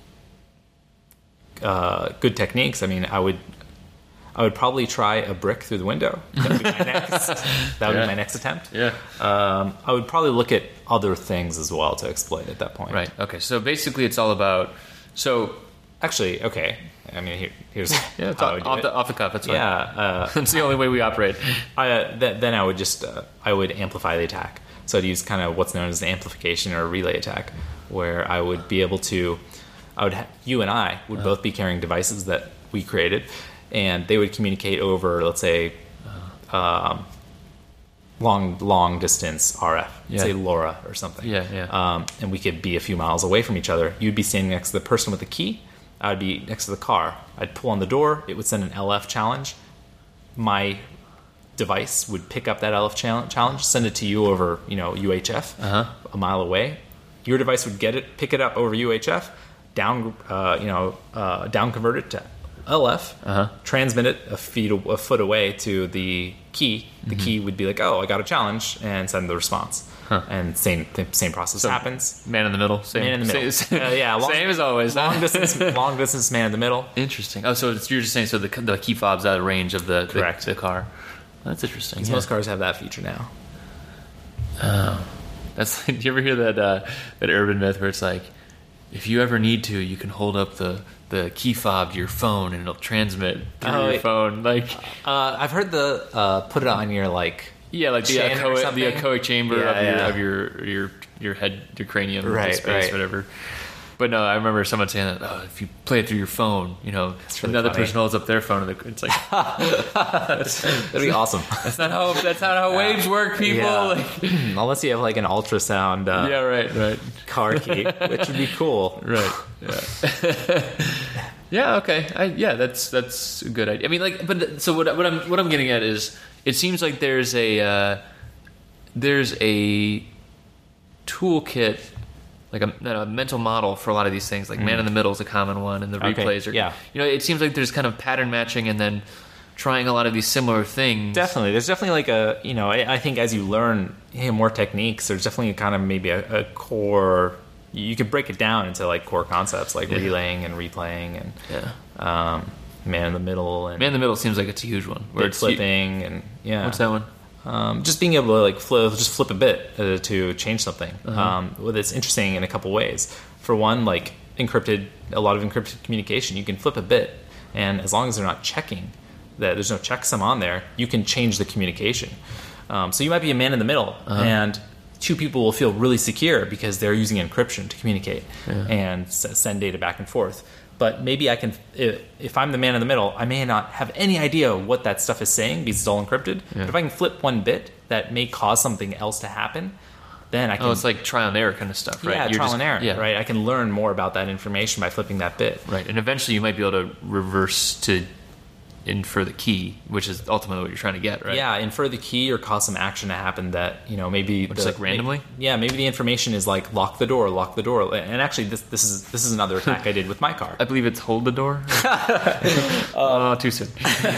uh, good techniques. I mean, I would I would probably try a brick through the window. That would be my next. That would yeah. be my next attempt. Yeah. Um, I would probably look at other things as well to exploit at that point. Right. Okay. So basically, it's all about. So actually, okay. I mean, here, here's yeah, it's how off, I would do off it. the off the cuff. That's fine. Yeah. Uh, that's the only way we operate. I, uh, th- then I would just uh, I would amplify the attack. So I'd use kind of what's known as an amplification or a relay attack, where I would be able to. I would ha- you and I would uh-huh. both be carrying devices that we created, and they would communicate over, let's say, um, long long distance R F, yeah. say LoRa or something. Yeah, yeah. Um, and we could be a few miles away from each other. You'd be standing next to the person with the key. I would be next to the car. I'd pull on the door. It would send an L F challenge. My device would pick up that L F challenge, send it to you over, you know, U H F uh-huh. a mile away. Your device would get it, pick it up over U H F, down, uh, you know, uh, down convert it to L F, uh-huh. transmit it a feet a foot away to the key. The mm-hmm. key would be like, "Oh, I got a challenge," and send the response. Huh. And same the same process so happens. Man in the middle. Same, man in the middle. Same, uh, yeah, long, same as always. Long distance, long distance man in the middle. Interesting. Oh, so it's, you're just saying so the the key fob's out of range of the correct the, the car. That's interesting. Because yeah. most cars have that feature now. Oh, that's. Like, do you ever hear that uh, that urban myth where it's like, if you ever need to, you can hold up the the key fob to your phone and it'll transmit through oh, your wait. phone. Like, uh, I've heard the uh, put it on your like. Yeah, like the echoic, the echoic chamber yeah, of, your, yeah. of your your your head, your cranium, right, space, right. whatever. But no, I remember someone saying that oh, if you play it through your phone, you know, really another funny. person holds up their phone, and it's like that'd be awesome. That's not how that's not how waves work, people. Yeah. Like, unless you have like an ultrasound. Uh, yeah, right, right. Car key, which would be cool. Right. Yeah. Yeah. Okay. I, yeah. That's that's a good idea. I mean, like, but so what? What I'm what I'm getting at is, it seems like there's a uh, there's a toolkit, like a, a mental model for a lot of these things. Like mm. man in the middle is a common one, and the okay. replays are. Yeah. You know, it seems like there's kind of pattern matching, and then trying a lot of these similar things. Definitely, there's definitely like a you know I, I think as you learn hey, more techniques, there's definitely kind of maybe a, a core. You could break it down into like core concepts like yeah. relaying and replaying and yeah. um, man in the middle and man in the middle seems like it's a huge one. Where it's flipping and yeah. What's that one? Um, just being able to like flip, just flip a bit uh, to change something. Uh-huh. Um, well, it's interesting in a couple ways. For one, like encrypted, a lot of encrypted communication, you can flip a bit, and as long as they're not checking that there's no checksum on there, you can change the communication. Um, so you might be a man in the middle, uh-huh. and two people will feel really secure because they're using encryption to communicate yeah. and s- send data back and forth. But maybe I can, if, if I'm the man in the middle, I may not have any idea what that stuff is saying because it's all encrypted. Yeah. But if I can flip one bit that may cause something else to happen, then I can... Oh, it's like trial and error kind of stuff, right? Yeah, You're trial just, and error, yeah. right? I can learn more about that information by flipping that bit. Right, and eventually you might be able to reverse to infer the key, which is ultimately what you're trying to get, right? Yeah, infer the key or cause some action to happen that, you know, maybe... Which is like randomly? Maybe, yeah, maybe the information is like, lock the door, lock the door. And actually, this this is this is another attack I did with my car. I believe it's hold the door. Oh, uh, too soon.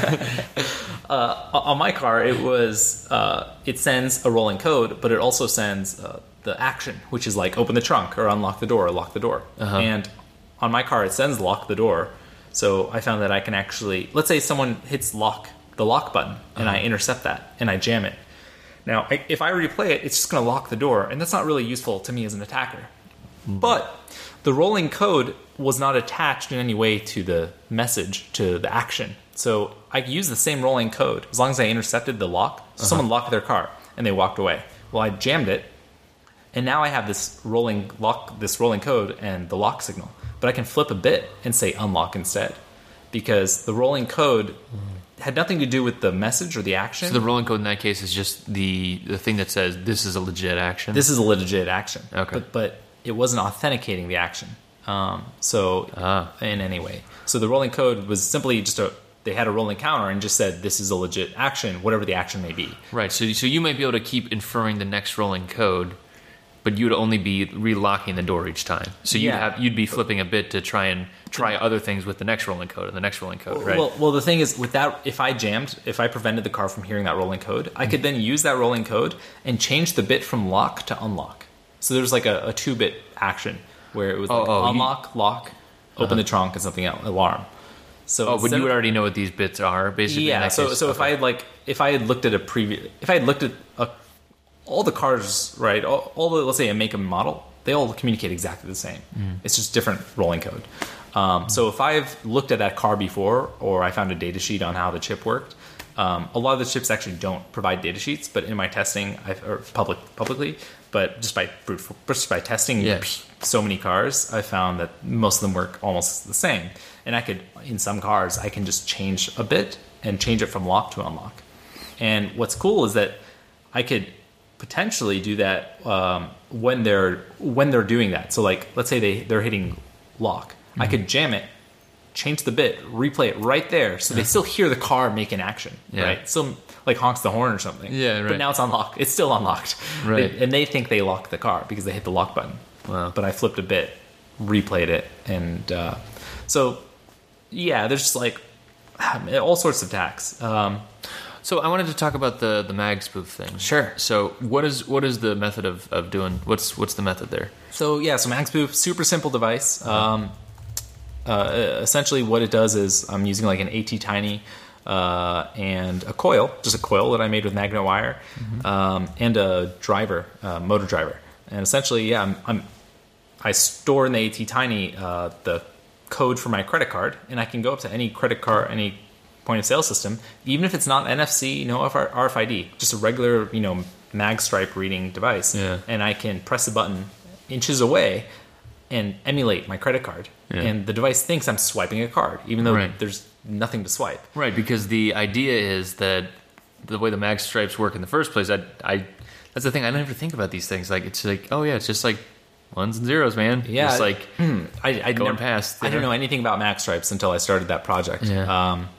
uh, on my car, it was, uh, it sends a rolling code, but it also sends uh, the action, which is like, open the trunk or unlock the door or lock the door. Uh-huh. And on my car, it sends lock the door. So I found that I can actually, let's say someone hits lock, the lock button, and uh-huh. I intercept that, and I jam it. Now, I, if I replay it, it's just going to lock the door, and that's not really useful to me as an attacker. Mm-hmm. But the rolling code was not attached in any way to the message, to the action. So I could use the same rolling code as long as I intercepted the lock. So uh-huh. someone locked their car, and they walked away. Well, I jammed it, and now I have this rolling lock, this rolling code and the lock signal. but I can flip a bit and say unlock instead, because the rolling code had nothing to do with the message or the action. So the rolling code in that case is just the the thing that says this is a legit action. This is a legit action. Okay. But but it wasn't authenticating the action. Um, so Ah. in any way, so the rolling code was simply just a they had a rolling counter and just said this is a legit action, whatever the action may be. Right. So so you might be able to keep inferring the next rolling code, but you would only be relocking the door each time. So you'd Yeah. have you'd be flipping a bit to try and try other things with the next rolling code and the next rolling code, right? Well, well, the thing is, with that, if I jammed, if I prevented the car from hearing that rolling code, I could then use that rolling code and change the bit from lock to unlock. So there's like a, a two-bit action where it was like Oh, oh, you- unlock, lock, open the trunk, and something else, alarm. So oh, but instead you of- would already know what these bits are, basically. in yeah. that So case. so if I Okay. had like if I had looked at a previous, if I had looked at a, all the cars, right, all, all the, let's say a make and model, they all communicate exactly the same. Mm. It's just different rolling code. Um, so if I've looked at that car before, or I found a data sheet on how the chip worked, um, a lot of the chips actually don't provide data sheets. But in my testing, I've, or public publicly, but just by brute, just by testing Yeah. so many cars, I found that most of them work almost the same. And I could, in some cars, I can just change a bit and change it from lock to unlock. And what's cool is that I could potentially do that um, when they're when they're doing that. So like, let's say they they're hitting lock. I could jam it, change the bit, replay it right there, so they still hear the car make an action, Yeah. right? Still like honks the horn or something. Yeah, But right. now it's unlocked. It's still unlocked. Right. They- and they think they locked the car because they hit the lock button. Wow. But I flipped a bit, replayed it, and uh, so yeah, there's just like all sorts of attacks. Um, So I wanted to talk about the the mag spoof thing. Sure. So what is what is the method of, of doing? What's what's the method there? So yeah, so MagSpoof, super simple device. Um, uh, essentially, what it does is I'm using like an ATtiny uh, and a coil, just a coil that I made with magnet wire, um, and a driver, uh, motor driver. And essentially, yeah, I'm, I'm I store in the ATtiny uh, the code for my credit card, and I can go up to any credit card, any point of sale system, even if it's not N F C, no R F I D, just a regular, you know, mag stripe reading device, Yeah. and I can press the button inches away and emulate my credit card, Yeah. and the device thinks I'm swiping a card, even though Right. there's nothing to swipe. Right, because the idea is that the way the mag stripes work in the first place, I, I that's the thing. I never think about these things. Like it's like, oh yeah, it's just like ones and zeros, man. Yeah, just like I, I Going never, past, I you didn't know? know anything about mag stripes until I started that project. Yeah. Um,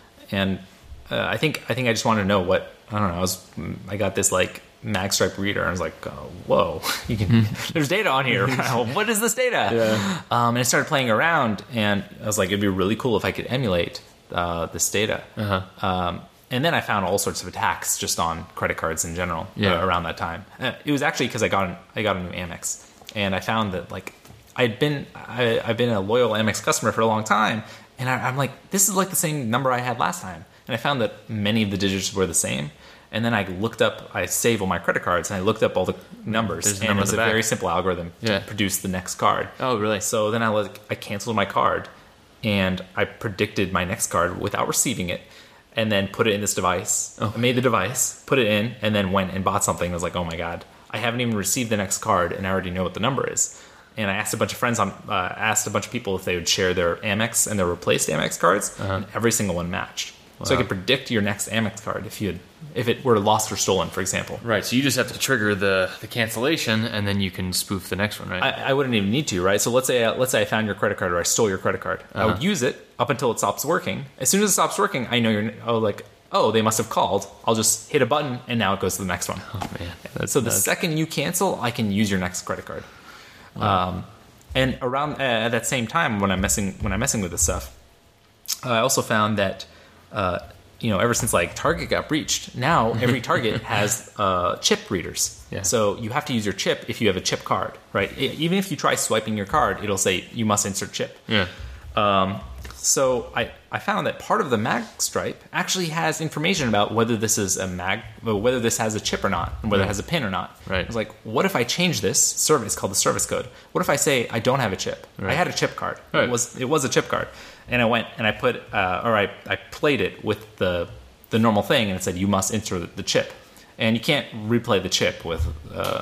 and uh, I think I think I just wanted to know what I don't know. I was I got this like mag stripe reader. And I was like, oh, whoa, you can. There's data on here. What is this data? Yeah. Um, and I started playing around, and I was like, it'd be really cool if I could emulate uh, this data. Uh-huh. Um, and then I found all sorts of attacks just on credit cards in general Yeah. uh, around that time. Uh, it was actually because I got an, I got a new Amex, and I found that like I'd been I, I've been a loyal Amex customer for a long time, and I, I'm like, this is like the same number I had last time, and I found that many of the digits were the same. And then I looked up, I save all my credit cards, and I looked up all the numbers, There's the and number it was on a the back. very simple algorithm Yeah. to produce the next card. Oh, really? So then I like I canceled my card, and I predicted my next card without receiving it, and then put it in this device. Oh. I made the device, put it in, and then went and bought something. I was like, oh my god, I haven't even received the next card, and I already know what the number is. And I asked a bunch of friends, on, uh, asked a bunch of people if they would share their Amex and their replaced Amex cards, and every single one matched. So I Wow. could predict your next Amex card if you had, if it were lost or stolen, for example. Right, so you just have to trigger the, the cancellation, and then you can spoof the next one, right? I, I wouldn't even need to, right? So let's say let's say I found your credit card or I stole your credit card. I would Uh-huh. use it up until it stops working. As soon as it stops working, I know you're oh like oh they must have called. I'll just hit a button and now it goes to the next one. oh man, that's So the nuts. second you cancel, I can use your next credit card. Um, and around uh, at that same time when I'm messing when I'm messing with this stuff, uh, I also found that. Uh, you know, ever since like Target got breached, now every Target has uh, chip readers. Yeah. So you have to use your chip if you have a chip card, right? I- even if you try swiping your card, it'll say you must insert chip. yeah. Um, so I, I found that part of the mag stripe actually has information about whether this is a mag, whether this has a chip or not, and whether it has a pin or not. Right. I was like, what if I change this service called the service code? What if I say I don't have a chip? Right. I had a chip card. Right. It was it was a chip card, and I went and I put uh, or I, I played it with the the normal thing, and it said you must insert the chip, and you can't replay the chip with uh,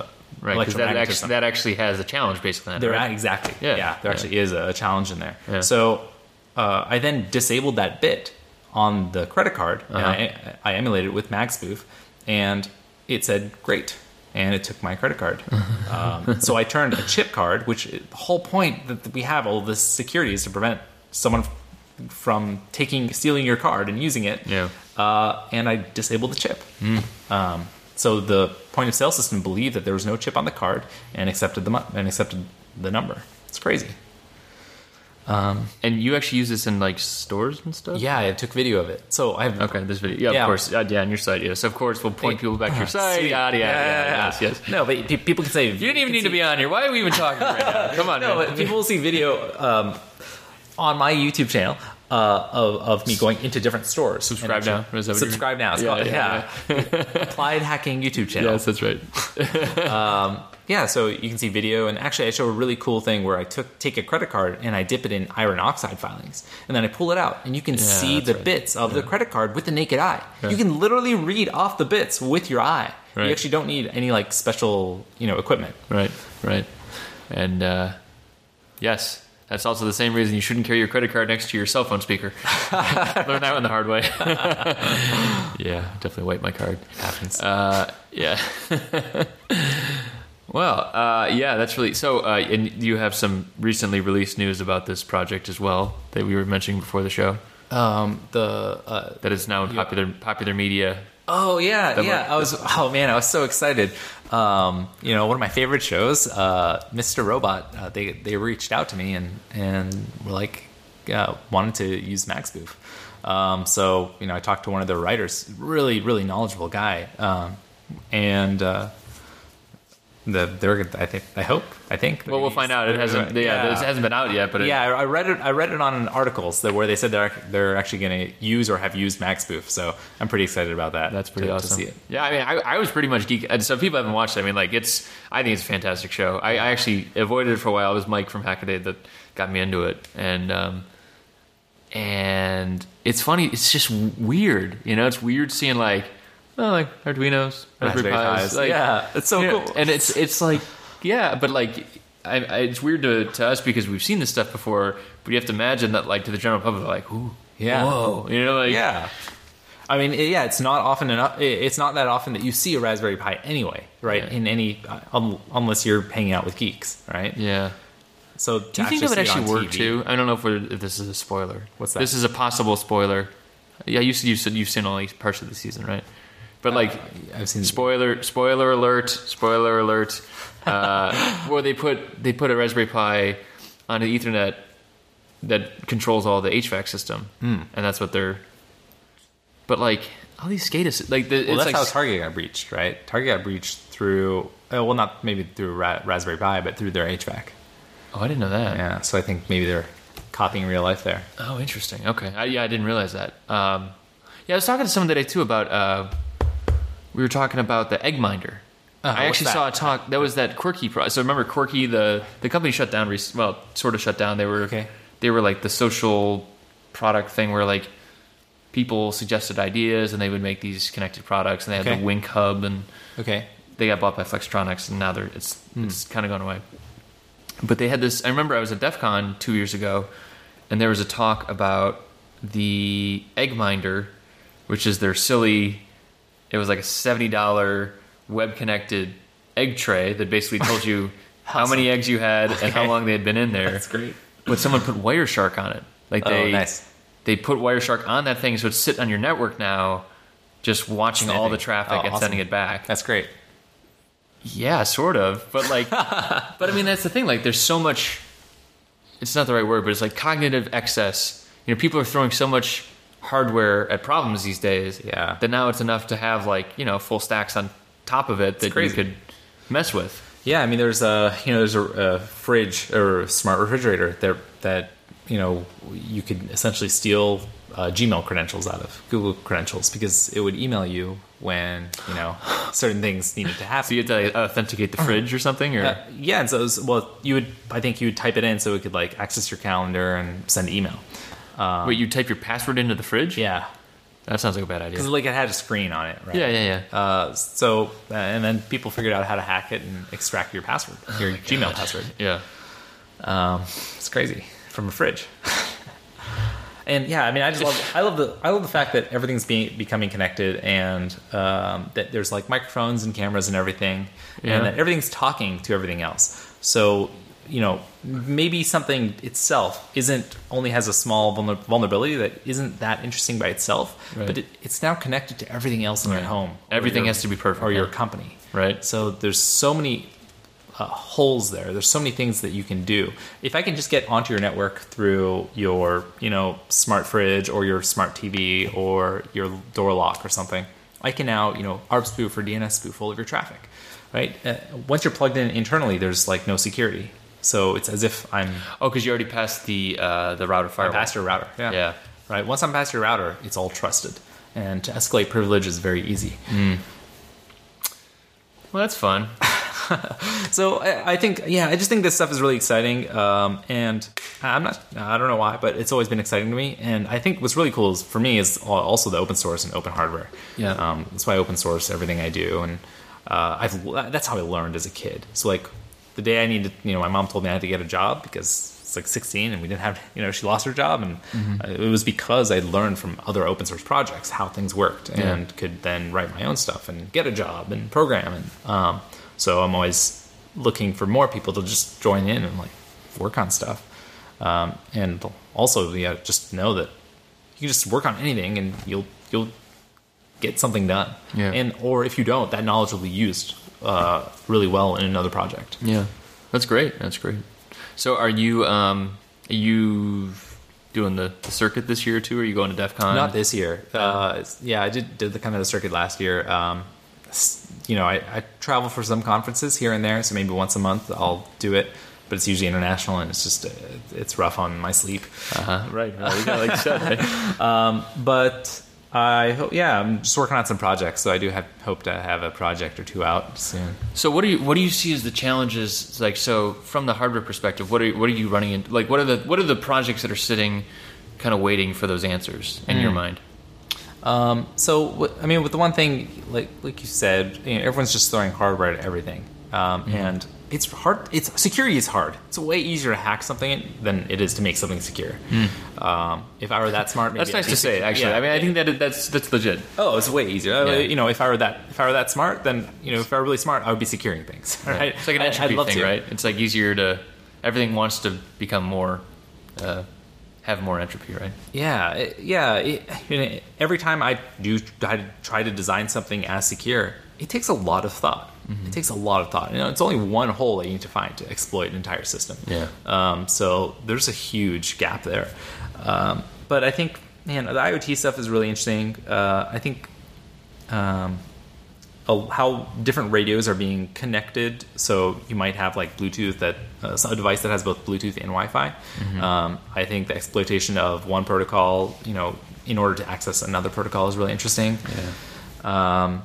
Right, because that electromagnetism. actually, that actually has a challenge based on that. There right? exactly. Yeah, Yeah, there yeah. actually is a challenge in there. Yeah. So uh, I then disabled that bit on the credit card, and Uh-huh. I, I emulated it with MagSpoof, and it said great, and it took my credit card. um, so I turned a chip card, which the whole point that we have all this security is to prevent someone f- from taking stealing your card and using it. Yeah. Uh, and I disabled the chip. Um, so the point of sale system believed that there was no chip on the card and accepted the mo- and accepted the number. It's crazy. And you actually use this in like stores and stuff. Yeah, I took video of it. So I have Okay, this video. Yeah, Yeah. of course. Uh, yeah, on your site. Yes, of course. We'll point people back to your site. Sweet. Yada, yada, yada. Yes, yes. No, but pe- people can say You didn't even need to be on here. Why are we even talking right now? Come on, No, man. but people will see video um, on my YouTube channel uh, of, of me going into different stores. Subscribe And- now? Or is that what you're- Subscribe now. It's Yeah, called, yeah, yeah. Applied Hacking YouTube channel. Yes, that's right. Yeah, so you can see video, and actually I show a really cool thing where I took take a credit card and I dip it in iron oxide filings, and then I pull it out, and you can see that's the right. bits of the credit card with the naked eye. Yeah. You can literally read off the bits with your eye. Right. You actually don't need any like special, you know, equipment. Right, right. And uh, yes, that's also the same reason you shouldn't carry your credit card next to your cell phone speaker. Learned that one the hard way. Yeah, definitely wipe my card. Happens. Uh, yeah. Well, uh, yeah, that's really so. Uh, and you have some recently released news about this project as well that we were mentioning before the show. Um, the uh, That is now in popular popular media. oh yeah, The- yeah. I was oh man, I was so excited. Um, you know, one of my favorite shows, uh, Mister Robot. Uh, they they reached out to me and and were like, uh, wanted to use MagSpoof. Um, so you know, I talked to one of their writers, really really knowledgeable guy, um, and. Uh, The they're I think I hope I think Well, we'll find out. It hasn't. Yeah, it hasn't been out yet. But it, yeah, I read it. I read it on articles that where they said they're they're actually going to use or have used MagSpoof. So I'm pretty excited about that. That's pretty to, awesome. to see it. Yeah, I mean, I, I was pretty much geek. And so people haven't watched it. I mean, like it's. I think it's a fantastic show. I, I actually avoided it for a while. It was Mike from Hackaday that got me into it, and um, and it's funny. It's just weird. You know, it's weird seeing like, oh, like Arduinos, Raspberry Raspberry Pis. Pis. Like, Yeah, it's so you know, cool. and it's it's like yeah, but like. I, I, it's weird to, to us because we've seen this stuff before, but you have to imagine that, like, to the general public, like, ooh, Yeah. whoa, you know, like, Yeah. I mean, yeah, it's not often enough. It's not that often that you see a Raspberry Pi anyway, right? Yeah. In any, um, unless you're hanging out with geeks, right? yeah. So, Do you think that would actually work too? I don't know if, we're, if this is a spoiler. What's that? This is a possible spoiler. Yeah, you said you said you've seen only parts of the season, right? But like, I've seen spoiler, spoiler alert, spoiler alert. Uh, where they put they put a Raspberry Pi on an Ethernet that controls all the H V A C system, Hmm. and that's what they're. But like all these SCADA, like the, Well, it's that's like how Target got breached, right? Target got breached through, uh, well, not maybe through Ra- Raspberry Pi, but through their H V A C. oh, I didn't know that. Yeah, so I think maybe they're copying real life there. Oh, interesting. Okay, I, yeah, I didn't realize that. Um, yeah, I was talking to someone today too about. Uh, we were talking about the Eggminder. Uh, I what's actually that? saw a talk. That was that Quirky. Pro- so remember Quirky, the the company shut down. Rec- well, sort of shut down. They were Okay. they were like the social product thing where like people suggested ideas and they would make these connected products. And they had Okay. the Wink Hub, and Okay. they got bought by Flextronics, and now they're it's Hmm. it's kind of gone away. But they had this. I remember I was at DEF CON two years ago, and there was a talk about the Eggminder, which is their silly. It was like a seventy dollar web connected egg tray that basically told you how Awesome. many eggs you had and how Okay. long they had been in there. That's great. But someone put Wireshark on it. Like Oh, they nice. they put Wireshark on that thing, so it's sitting on your network now, just watching all the Sniffing. traffic Oh, and awesome. sending it back. That's great. Yeah, sort of. But like, but I mean, that's the thing. Like, there's so much. It's not the right word, but it's like cognitive excess. You know, people are throwing so much hardware at problems these days. Yeah. That now it's enough to have like you know full stacks on top of it that you crazy. could mess with. Yeah, I mean, there's a you know there's a, a fridge or a smart refrigerator that that you know you could essentially steal uh, Gmail credentials out of Google credentials because it would email you when you know certain things needed to happen. So you have to authenticate the fridge or something, or Uh, yeah, and so it was, well, you would I think you would type it in so it could like access your calendar and send email. wait, you type your password into the fridge? Yeah, That sounds like a bad idea. Because like it had a screen on it, right? Yeah, yeah, yeah. Uh, so uh, and then people figured out how to hack it and extract your password, your Oh Gmail password. Yeah. Um, it's crazy from a fridge. And yeah, I mean, I just love I love the I love the fact that everything's being becoming connected, and um, that there's like microphones and cameras and everything, Yeah. and that everything's talking to everything else. So you know, maybe something itself isn't only has a small vulner- vulnerability that isn't that interesting by itself, Right. but it, it's now connected to everything else in your Right. home. or Everything your- has to be perfect, or your yeah. company. Right. So there's so many uh, holes there. There's so many things that you can do. If I can just get onto your network through your, you know, smart fridge or your smart T V or your door lock or something, I can now, you know, A R P spoof or D N S spoof all of your traffic, right? Uh, once you're plugged in internally, there's like no security. So it's as if I'm Oh, because you already passed the uh, the router firewall. past your router. Yeah. Yeah. Right. Once I'm past your router, it's all trusted. And to escalate privilege is very easy. Well, that's fun. So I, I think, yeah, I just think this stuff is really exciting, um, and I'm not, I don't know why, but it's always been exciting to me. And I think what's really cool is for me is also the open source and open hardware. Yeah. um, that's why I open source everything I do, and uh, I've that's how I learned as a kid. So like the day I needed, you know, my mom told me I had to get a job because it's like sixteen and we didn't have, you know, she lost her job, and Mm-hmm. it was because I'd learned from other open source projects how things worked, and Yeah. could then write my own stuff and get a job and program. And um, so I'm always looking for more people to just join in and like work on stuff. Um, and also, yeah, just know that you can just work on anything and you'll you'll get something done. Yeah. And or if you don't, that knowledge will be used uh, really well in another project. Yeah, that's great. That's great. So, are you um, are you doing the, the circuit this year too? Or are you going to DEF CON? Not this year. Uh, yeah, I did did the kind of the circuit last year. Um, s- you know, I, I travel for some conferences here and there, so maybe once a month I'll do it. But it's usually international, and it's just uh, it's rough on my sleep. Uh-huh. Right. right. Yeah, like you said. Right? But I hope, yeah, I'm just working on some projects, so I do have hope to have a project or two out soon. So, what do you what do you see as the challenges? Like, so from the hardware perspective, what are you, what are you running into? Like, what are the what are the projects that are sitting, kind of waiting for those answers in your mind? Um, so, wh- I mean, with the one thing, like like you said, you know, everyone's just throwing hardware at everything, um, and it's hard. It's security is hard. It's way easier to hack something than it is to make something secure. Um, if I were that smart, maybe That's I'd nice be to say. secure. Actually, Yeah. I mean, I think that it, that's that's legit. Oh, it's way easier. Uh, Yeah. You know, if I were that, if I were that smart, then you know, if I were really smart, I would be securing things. Right? It's like an I- entropy I'd love thing, to. right? It's like easier to everything wants to become more, uh, have more entropy, right? Yeah, it- yeah. It, you know, every time I do try to, try to design something as secure, it takes a lot of thought. It takes a lot of thought. You know, it's only one hole that you need to find to exploit an entire system. Yeah. Um, so there's a huge gap there. Um, but I think, man, the IoT stuff is really interesting. Uh, I think um, a- how different radios are being connected. So you might have like Bluetooth, that uh, a device that has both Bluetooth and Wi-Fi. Um, I think the exploitation of one protocol, you know, in order to access another protocol is really interesting. Yeah. Um,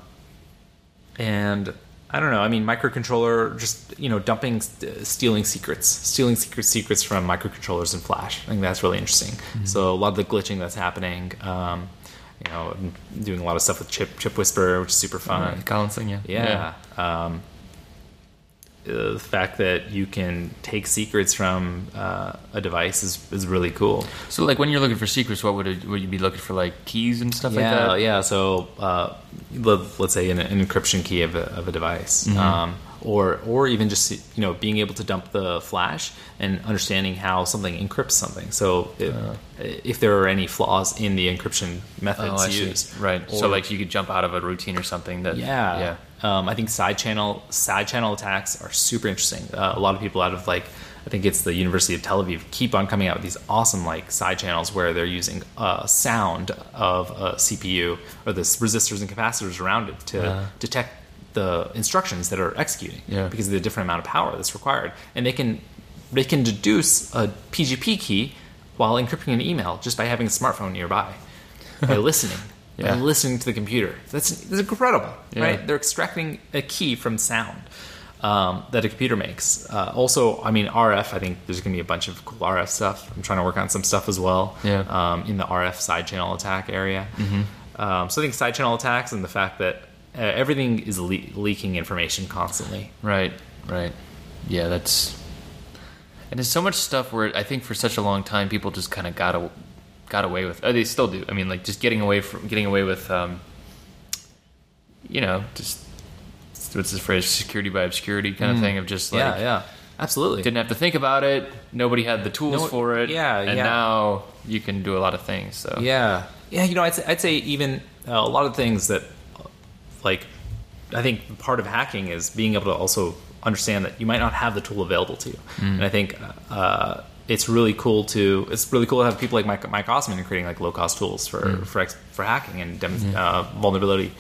and I don't know. I mean, microcontroller, just, you know, dumping, st- stealing secrets, stealing secret secrets from microcontrollers in Flash. I think that's really interesting. So a lot of the glitching that's happening. Um, you know, I'm doing a lot of stuff with Chip Chip Whisperer, which is super fun. Uh, Collins thing, yeah. Yeah. Um, uh, the fact that you can take secrets from uh, a device is, is really cool. So, like, when you're looking for secrets, what would it, would you be looking for, like keys and stuff Yeah, like that? yeah. So uh, let, let's say an, an encryption key of a, of a device, Mm-hmm. um, or or even just, you know, being able to dump the flash and understanding how something encrypts something. So if, if there are any flaws in the encryption methods Oh, I see. used, Right. Or- so, like, you could jump out of a routine or something. That Yeah. yeah. Um, I think side channel side channel attacks are super interesting. Uh, a lot of people out of like, I think it's the University of Tel Aviv, keep on coming out with these awesome like side channels where they're using uh, sound of a C P U or the resistors and capacitors around it to Uh. detect the instructions that are executing, Yeah. because of the different amount of power that's required, and they can they can deduce a P G P key while encrypting an email just by having a smartphone nearby, by listening. Yeah. And listening to the computer. That's, that's incredible, Yeah. right? They're extracting a key from sound um, that a computer makes. Uh, also, I mean, R F, I think there's going to be a bunch of cool R F stuff. I'm trying to work on some stuff as well Yeah. um, in the R F side channel attack area. Um, so I think side channel attacks and the fact that uh, everything is le- leaking information constantly. Right, right. Yeah, that's... And there's so much stuff where I think for such a long time people just kind of got a, got away with... Oh, they still do. I mean, like, just getting away from getting away with, um, you know, just... What's this phrase? Security by obscurity kind of mm. thing of just like... Yeah, yeah. Absolutely. Didn't have to think about it. Nobody had the tools no, for it. Yeah, and yeah. now you can do a lot of things. So yeah, yeah. You know, I'd say, I'd say even uh, a lot of things that, like, I think part of hacking is being able to also understand that you might not have the tool available to you. Mm. And I think uh, it's really cool to it's really cool to have people like Mike, Mike Osman creating like low cost tools for mm. for ex, for hacking and dem- mm. uh, vulnerability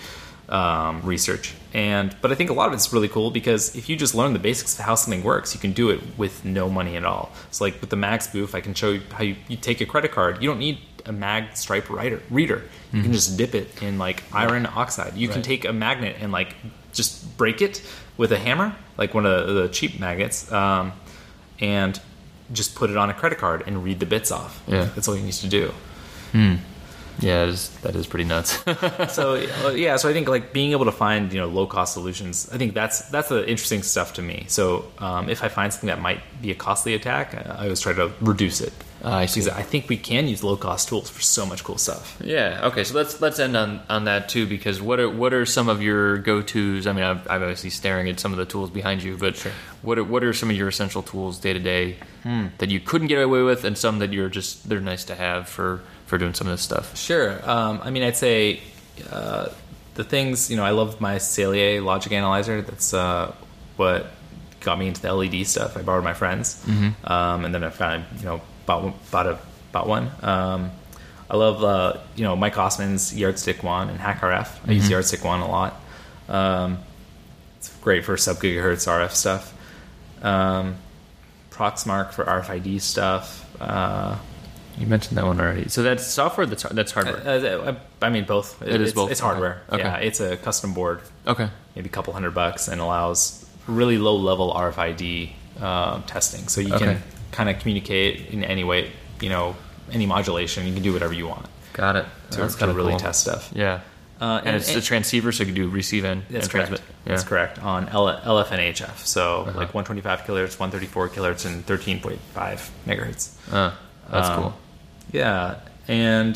um, research. And but I think a lot of it's really cool because if you just learn the basics of how something works, you can do it with no money at all. So like with the mag spoof, I can show you how you, you take a credit card. You don't need a mag stripe writer, reader. You mm-hmm. can just dip it in like iron oxide. You right. can take a magnet and like just break it with a hammer, like one of the cheap magnets, um, and just put it on a credit card and read the bits off. Yeah, that's all you need to do. Hmm. Yeah, that is, that is pretty nuts. so uh, yeah, so I think like being able to find you know low cost solutions, I think that's that's the interesting stuff to me. So um, if I find something that might be a costly attack, I, I always try to reduce it. Uh, I see. Because I think we can use low cost tools for so much cool stuff. Yeah. Okay. So let's let's end on, on that too, because what are what are some of your go tos? I mean, I'm, I'm obviously staring at some of the tools behind you, but sure. what are, what are some of your essential tools day to day that you couldn't get away with, and some that you're just they're nice to have for. for doing some of this stuff? Sure. Um, I mean, I'd say uh, the things, you know, I love my Salier logic analyzer. That's uh, what got me into the L E D stuff. I borrowed my friends. Mm-hmm. Um, and then I found, you know, bought, bought, a, bought one. Um, I love, uh, you know, Mike Osman's Yardstick one and HackRF. Mm-hmm. I use Yardstick one a lot. Um, it's great for sub-gigahertz R F stuff. Um, Proxmark for R F I D stuff. Uh, You mentioned that one already. So that's software. That's that's hardware. Uh, I mean both. It it's, is both. It's hardware. Okay. Yeah, it's a custom board. Okay. Maybe a couple hundred bucks and allows really low level R F I D uh, testing. So you okay. can kind of communicate in any way. You know, any modulation. You can do whatever you want. Got it. To, that's to really cool. test stuff. Yeah. Uh, and, and it's and, a transceiver, so you can do receive and, that's and correct. transmit. Yeah. That's correct. On L- LF and H F. So uh-huh. like one twenty-five kilohertz, one thirty-four kilohertz, and thirteen point five megahertz. Uh, that's um, cool. Yeah, and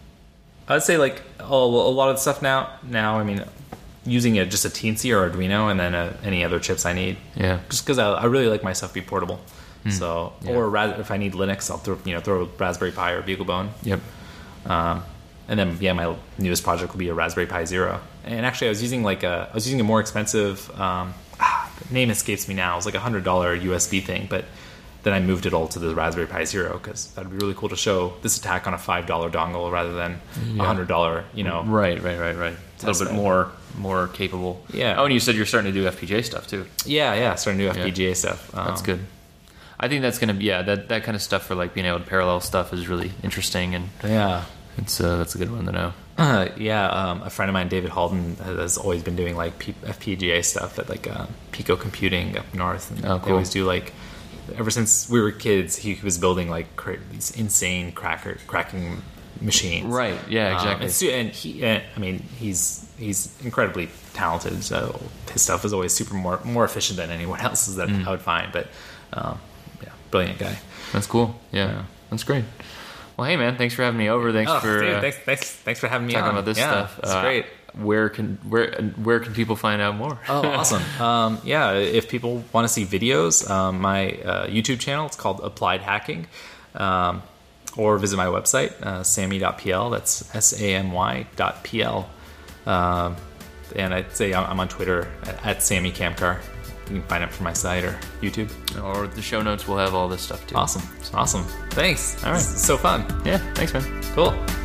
I'd say like oh, a lot of the stuff now. Now, I mean, using a, just a Teensy or Arduino, and then uh, any other chips I need. Yeah. Just because I, I really like my stuff to be portable. Hmm. So, yeah. or if I need Linux, I'll throw you know throw a Raspberry Pi or BeagleBone. Yep. Um, and then yeah, my newest project will be a Raspberry Pi Zero. And actually, I was using like a I was using a more expensive um, ah, the name escapes me now. It was like a hundred dollar U S B thing, but then I moved it all to the Raspberry Pi Zero because that'd be really cool to show this attack on a five dollar dongle rather than a yeah. hundred dollar. You know, right, right, right, right. A little bit more more capable. Yeah. Oh, and you said you're starting to do F P G A stuff too. Yeah, yeah, starting to do F P G A yeah. stuff. Um, that's good. I think that's gonna be yeah that that kind of stuff for like being able to parallel stuff is really interesting and yeah. It's uh, that's a good one to know. Uh, yeah, um, a friend of mine, David Halden, has always been doing like P- F P G A stuff at like uh, Pico Computing up north. And oh, cool. They always do like ever since we were kids, he was building like cra- these insane cracker cracking machines. Right. Yeah. Exactly. Um, and, and he, uh, I mean, he's he's incredibly talented. So his stuff is always super more more efficient than anyone else's that mm. I would find. But um, yeah, brilliant guy. That's cool. Yeah, yeah. That's great. Well, hey man, thanks for having me over. Thanks oh, for dude, uh, thanks, thanks, thanks for having me talking on. about this yeah, stuff. It's uh, great. Where can where where can people find out more? Oh, awesome. Um, yeah, if people want to see videos, um, my uh, YouTube channel, it's called Applied Hacking, um, or visit my website, uh, sammy dot p l. That's S A M Y dot P L. Um, and I'd say I'm on Twitter at, at Sammy Kamkar. You can find it from my site or YouTube. Or the show notes will have all this stuff too. Awesome. So. Awesome. Thanks. All right. This is so fun. Yeah. Thanks, man. Cool.